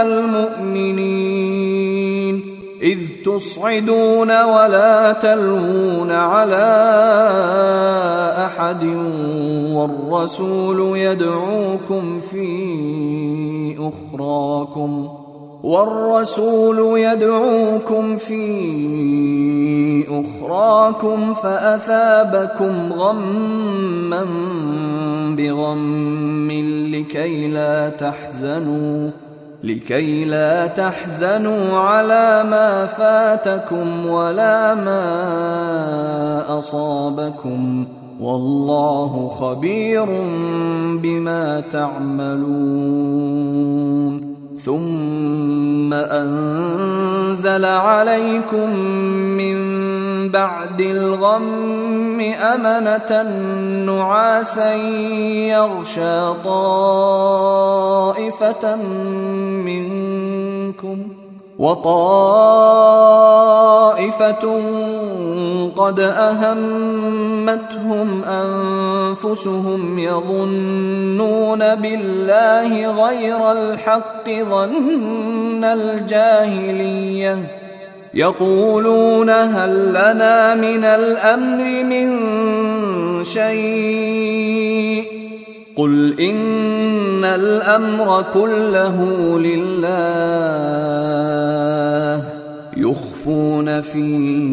المؤمنين. إذ تصعدون ولا تلوون على أحد والرسول يدعوكم في أخراكم والرسول يدعوكم في أخراكم فأثابكم غما بغم لكي لا تحزنوا لكي لا تحزنوا على ما فاتكم ولا ما أصابكم والله خبير بما تعملون. ثم أنزل عليكم من بعد الغم أمنة نعاسا يغشى طائفة منكم وطائفة قد أهمتهم أنفسهم يظنون بالله غير الحق ظن الجاهلية يقولون هل لنا من الأمر من شيء قل إن الأمر كله لله يخفون في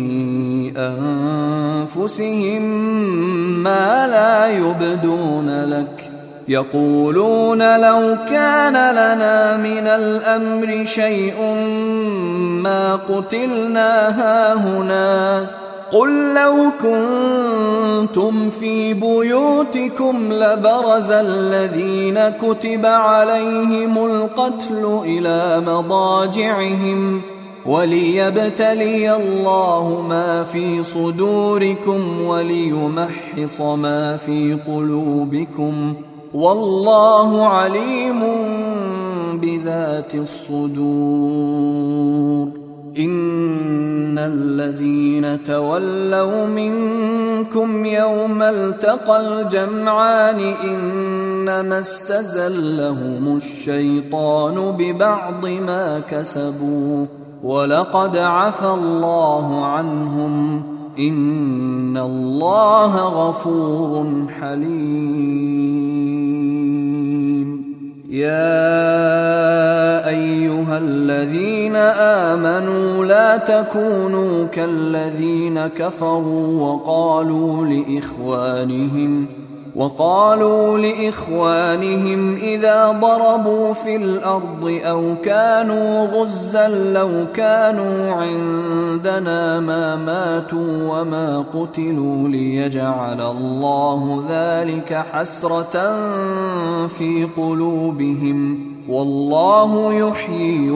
أنفسهم ما لا يبدون لك يقولون لو كان لنا من الأمر شيء ما قتلنا هاهنا قل لو كنتم في بيوتكم لبرز الذين كتب عليهم القتل إلى مضاجعهم وليبتلي الله ما في صدوركم وليمحص ما في قلوبكم والله عليم بذات ذات الصدور إن الذين تولوا منكم يوم التقى الجمعان إنما استزلهم الشيطان ببعض ما كسبوا ولقد عفى الله عنهم إن الله غفور حليم يا أيها الذين آمنوا لا تكونوا كالذين كفروا وقالوا لإخوانهم وقالوا لإخوانهم إذا ضربوا في الأرض أو كانوا غزا لو كانوا عندنا ما ماتوا وما قتلوا ليجعل الله ذلك حسرة في قلوبهم والله يحيي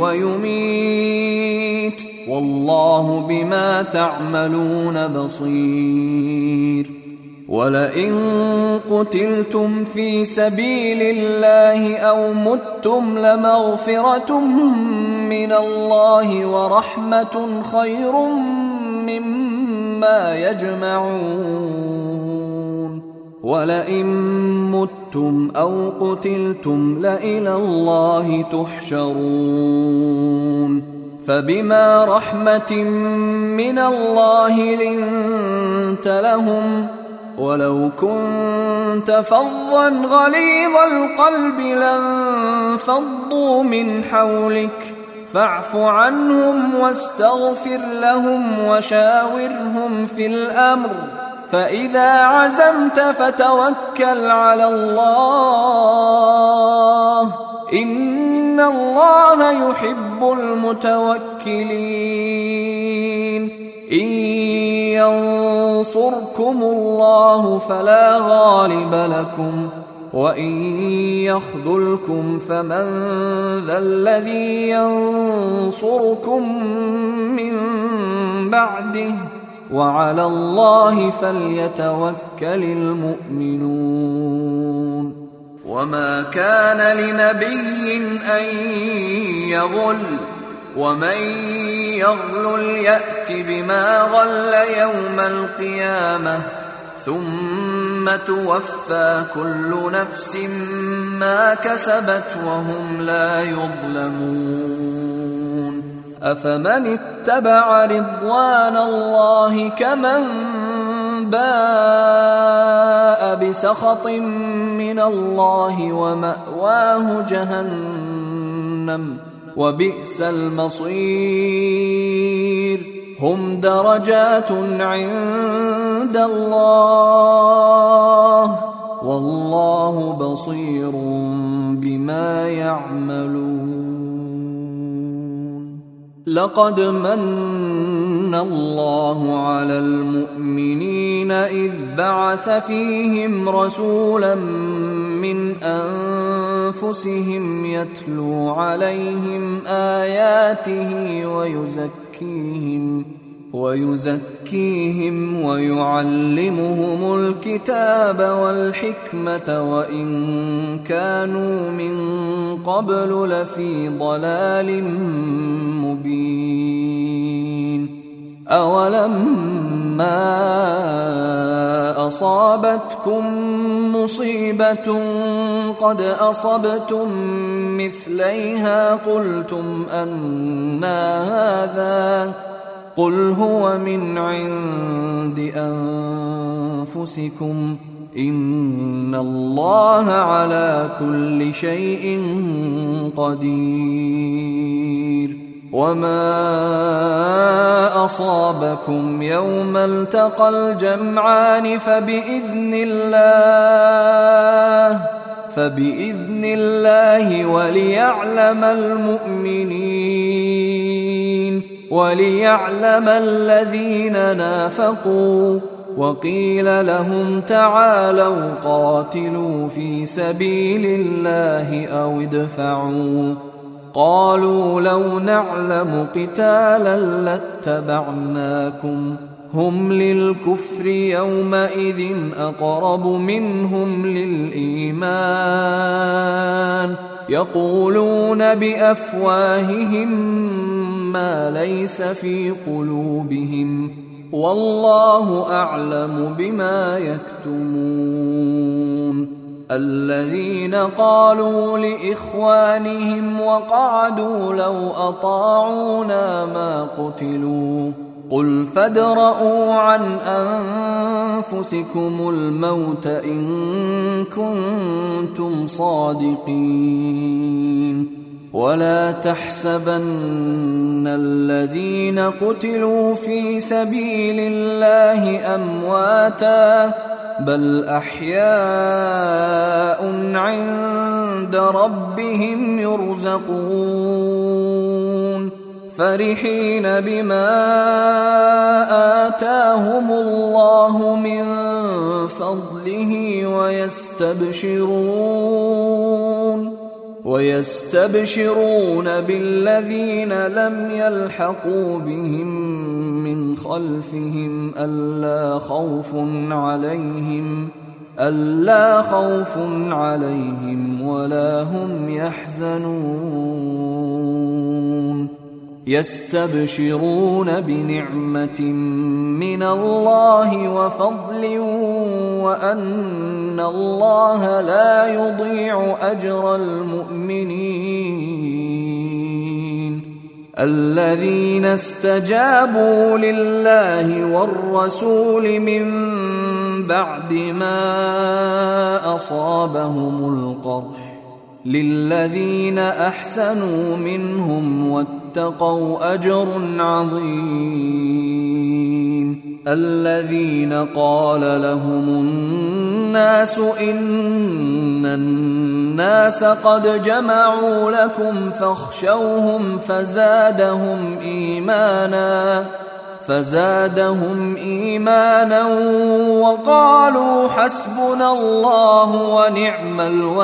ويميت والله بما تعملون بصير ولئن قتلتم في سبيل الله أو متم لمغفرة من الله ورحمة خير مما يجمعون ولئن متم أو قتلتم لإلى الله تحشرون فبما رحمة من الله لنت لهم ولو كنت فظا غليظ القلب لانفضوا من حولك فاعف عنهم واستغفر لهم وشاورهم في الأمر فإذا عزمت فتوكل على الله إن الله يحب المتوكلين إن ينصركم الله فلا غالب لكم وإن يخذلكم فمن ذا الذي ينصركم من بعده وعلى الله فليتوكل المؤمنون وما كان لنبي أن يغل ومن يغلل يأت بما غل يوم القيامة ثم توفى كل نفس ما كسبت وهم لا يظلمون أفمن اتبع رضوان الله كمن باء بسخط من الله ومأواه جهنم وبئس المصير هم درجات عند الله والله بصير بما يعملون لقد من الله على المؤمنين إذ بعث فيهم رسولا من أنفسهم يتلو عليهم آياته ويزكيهم ويزكيهم ويعلمهم الكتاب والحكمة وإن كانوا من قبل لفي ضلال مبين أولما أصابتكم مصيبة قد أصبتم مثليها قلتم أنى هذا قل هو من عند أنفسكم إن الله على كل شيء قدير وما أصابكم يوم التقى الجمعان فبإذن الله فبإذن الله وليعلم المؤمنين وليعلم الذين نافقوا وقيل لهم تعالوا قاتلوا في سبيل الله أو ادفعوا قالوا لو نعلم قتالا لاتبعناكم هم للكفر يومئذ أقرب منهم للإيمان يقولون بأفواههم ما ليس في قلوبهم والله أعلم بما يكتمون. الذين قالوا لإخوانهم وقعدوا لو أطاعونا ما قتلوا قل فادرءوا عن أنفسكم الموت إن كنتم صادقين. ولا تحسبن الذين قتلوا في سبيل الله أمواتا بل أحياء عند ربهم يرزقون فرحين بما آتاهم الله من فضله ويستبشرون ويستبشرون بالذين لم يلحقوا بهم من خلفهم ألا خوف عليهم ألا خوف عليهم ولا هم يحزنون. يستبشرون بنعمة من الله وفضل وأن الله لا يضيع أجر المؤمنين. الذين استجابوا لله والرسول من بعد ما أصابهم القرح للذين أحسنوا منهم واتقوا أجر عظيم. الذين قال لهم الناس إن الناس قد جمعوا لكم فاخشوهم فزادهم إيمانا فزادهم إيمانا وقالوا حسبنا الله ونعم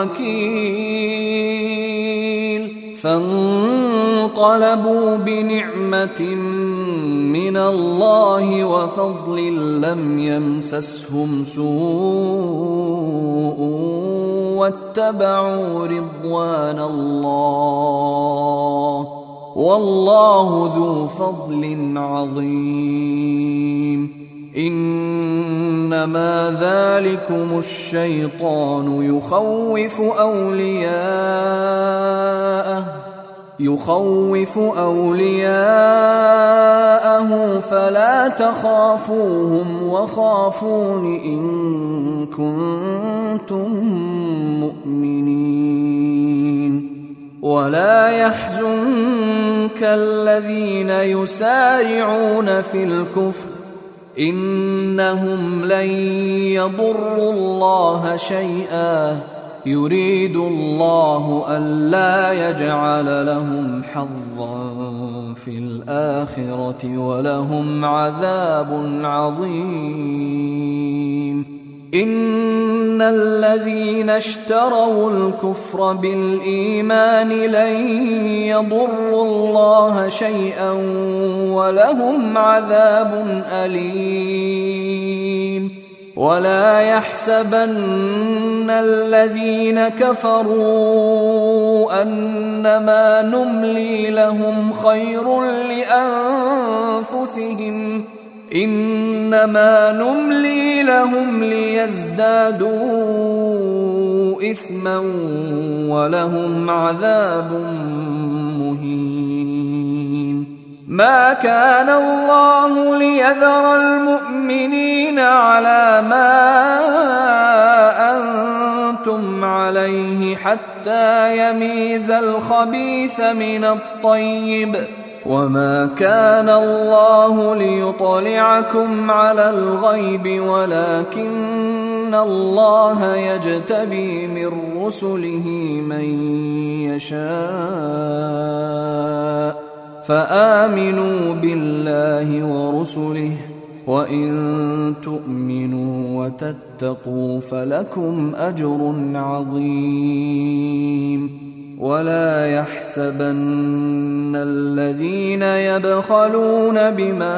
الوكيل. فانقلبوا بنعمة من الله وفضل لم يمسسهم سوء واتبعوا رضوان الله والله ذو فضل عظيم. إنما ذلكم الشيطان يخوف أولياءه يخوف أولياءه فلا تخافوهم وخافون إن كنتم مؤمنين. ولا يحزنك الذين يسارعون في الكفر إنهم لن يضروا الله شيئا يريد الله ألا يجعل لهم حظا في الآخرة ولهم عذاب عظيم. إن الذين اشتروا الكفر بالإيمان لن يضروا الله شيئا ولهم عذاب أليم. ولا يحسبن الذين كفروا أنما نملي لهم خير لأنفسهم إنما نملي لهم ليزدادوا إثما ولهم عذاب مهين. ما كان الله ليذر المؤمنين على ما أنتم عليه حتى يميز الخبيث من الطيب وما كان الله ليطلعكم على الغيب ولكن الله يجتبي من رسله من يشاء فآمنوا بالله ورسله وإن تؤمنوا وتتقوا فلكم أجر عظيم. ولا يحسبن الذين يبخلون بما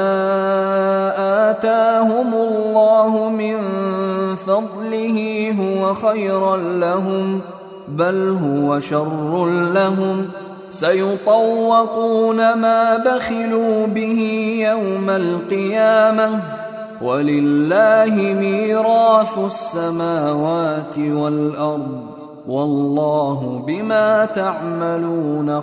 آتاهم الله من فضله هو خيرا لهم بل هو شر لهم سيطوقون ما بخلوا به يوم القيامة ولله ميراث السماوات والأرض والله بما تعملون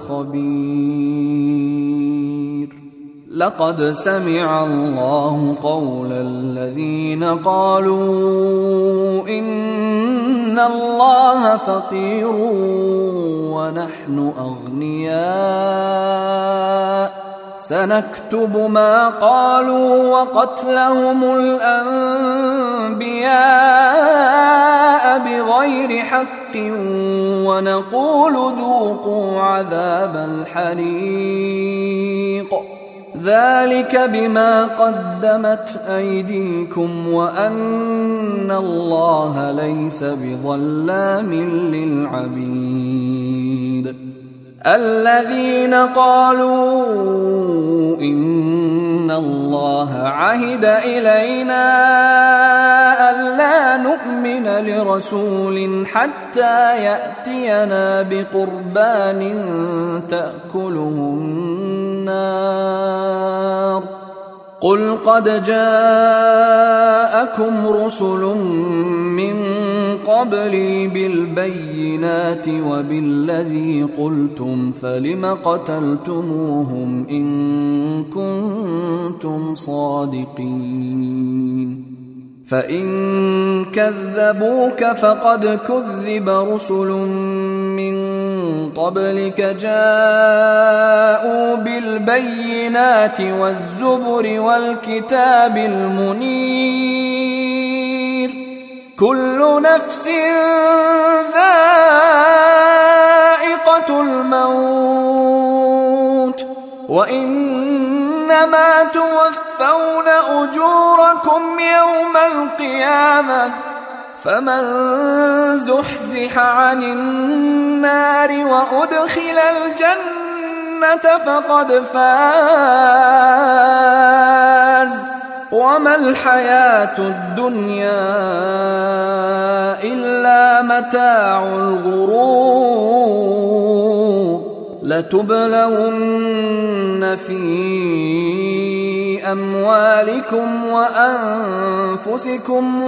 خبير. لقد سمع الله قول الذين قالوا إن الله فقير ونحن أغنياء سنكتب ما قالوا وقتلهم الأنبياء بغير حق ونقول ذوقوا عذاب الحريق ذلك بما قدمت أيديكم وأن الله ليس بظلام للعبيد. الذين قالوا إن الله عهد إلينا ألا نؤمن لرسول حتى يأتينا بقربان تأكله النار قل قد جاءكم رسل من قبلي بالبينات وبالذي قلتم فلم قتلتموهم إن كنتم صادقين. فإن كذبوك فقد كذب رسل من قبلك جاءوا بالبينات والزبر والكتاب المنير كل نفس ذائقة الموت وإنما توفون أجوركم يوم القيامة فمن زحزح عن النار وأدخل الجنة فقد فاز وما الحياة الدنيا إلا متاع الغرور. لتبلون في أموالكم وأنفسكم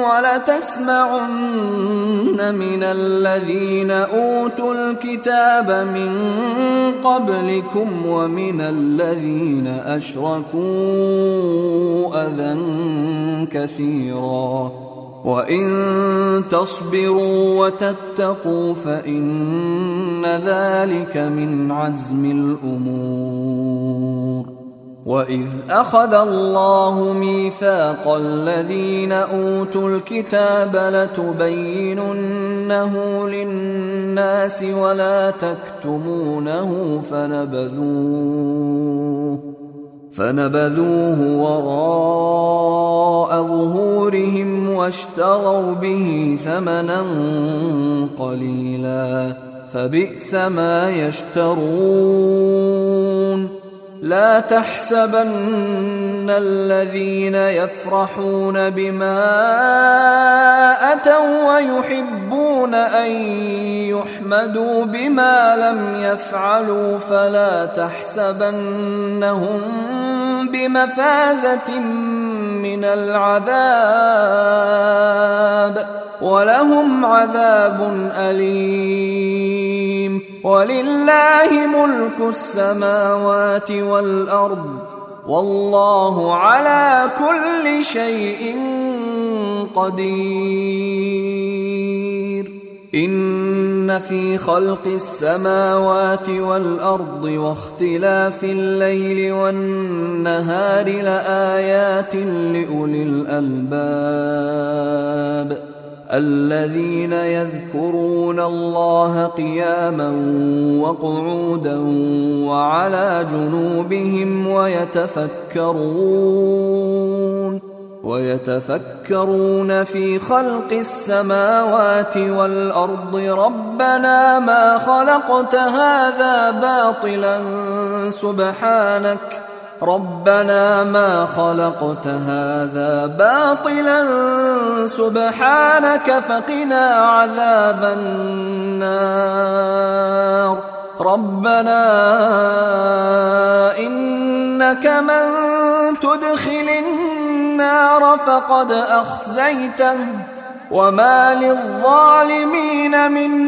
ولتسمعن من الذين أوتوا الكتاب من قبلكم ومن الذين أشركوا أذى كثيرا وإن تصبروا وتتقوا فإن ذلك من عزم الأمور. وإذ أخذ الله ميثاق الذين أوتوا الكتاب لتبيننه للناس ولا تكتمونه فنبذوه فنبذوه وراء ظهورهم واشتروا به ثمنا قليلا فبئس ما يشترون. لا تحسبن الذين يفرحون بما أتوا ويحبون أن يحمدوا بما لم يفعلوا فلا تحسبنهم بمفازة من العذاب ولهم عذاب أليم. ولله ملك السماوات والأرض والله على كل شيء قدير. إن في خلق السماوات والأرض واختلاف الليل والنهار لآيات لأولي الألباب الذين يذكرون الله قياما وقعودا وعلى جنوبهم ويتفكرون ويتفكرون في خلق السماوات والأرض ربنا ما خلقت هذا باطلا سبحانك ربنا ما خلقت هذا باطلا سبحانك فقنا عذاب النار ربنا إنك من تدخل النار فقد أخزيته وما للظالمين من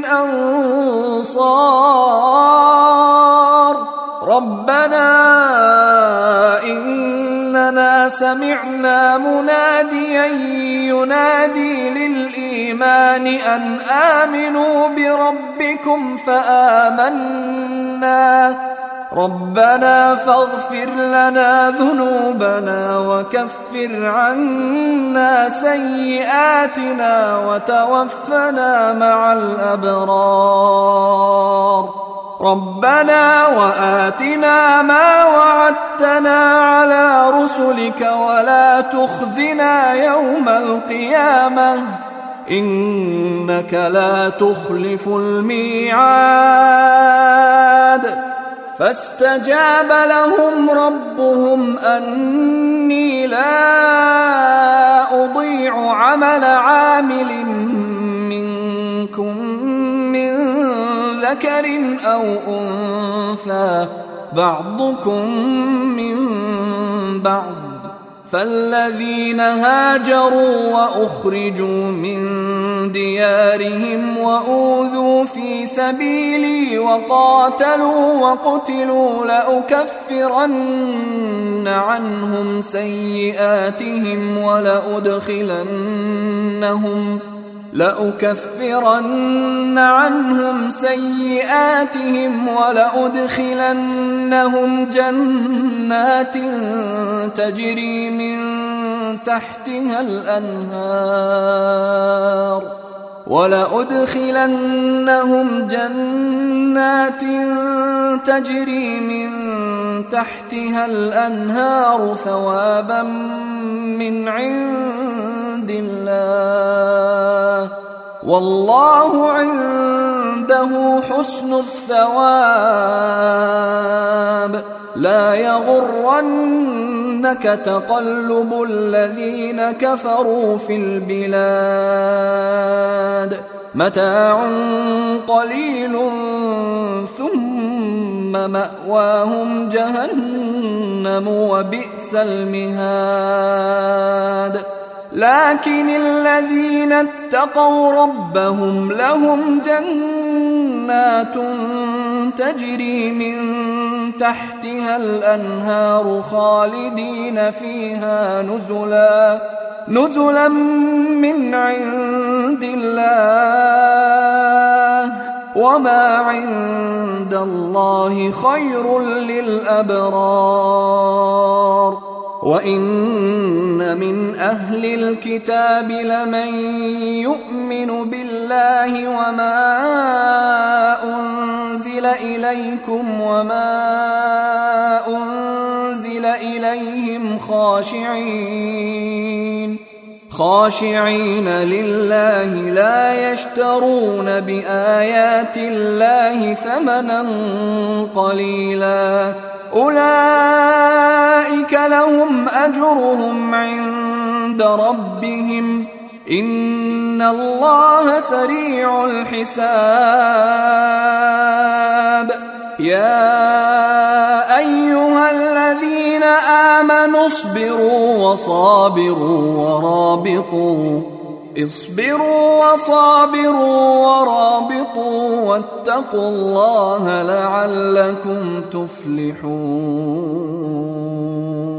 أنصار ربنا إننا سمعنا مناديا ينادي للإيمان أن آمنوا بربكم فآمنا ربنا فاغفر لنا ذنوبنا وكفر عنا سيئاتنا وتوفنا مع الأبرار ربنا وآتنا ما وعدتنا على رسلك ولا تخزنا يوم القيامة إنك لا تخلف الميعاد فاستجاب لهم ربهم أني لا أضيع عمل عامل منكم من ذكر أو أنثى بعضكم من بعض فالذين هاجروا وأخرجوا من ديارهم وأوذوا في سبيلي وقاتلوا وقتلوا لأكفرن عنهم سيئاتهم ولأدخلنهم لأكفرن عنهم سيئاتهم ولأدخلنهم جنات تجري من تحتها الأنهار ولأدخلنهم جنات تجري من تحتها الأنهار ثوابا من عند الله والله عنده حسن الثواب لا يغرنك تقلب الذين كفروا في البلاد متاع قليل ثم مأواهم جهنم وبئس المهاد لكن الذين اتقوا ربهم لهم جنات تجري من تحتها الأنهار خالدين فيها نزلا نزلا من عند الله وما عند الله خير للأبرار وإن من أهل الكتاب لمن يؤمن بالله وما أنزل إليكم وما أنزل إليهم خاشعين خاشعين لله لا يشترون بآيات الله ثمنا قليلا أولئك لهم أجرهم عند ربهم إن الله سريع الحساب يا أيها الذين آمنوا اصبروا وصابروا ورابطوا اصبروا وصابروا ورابطوا واتقوا الله لعلكم تفلحون.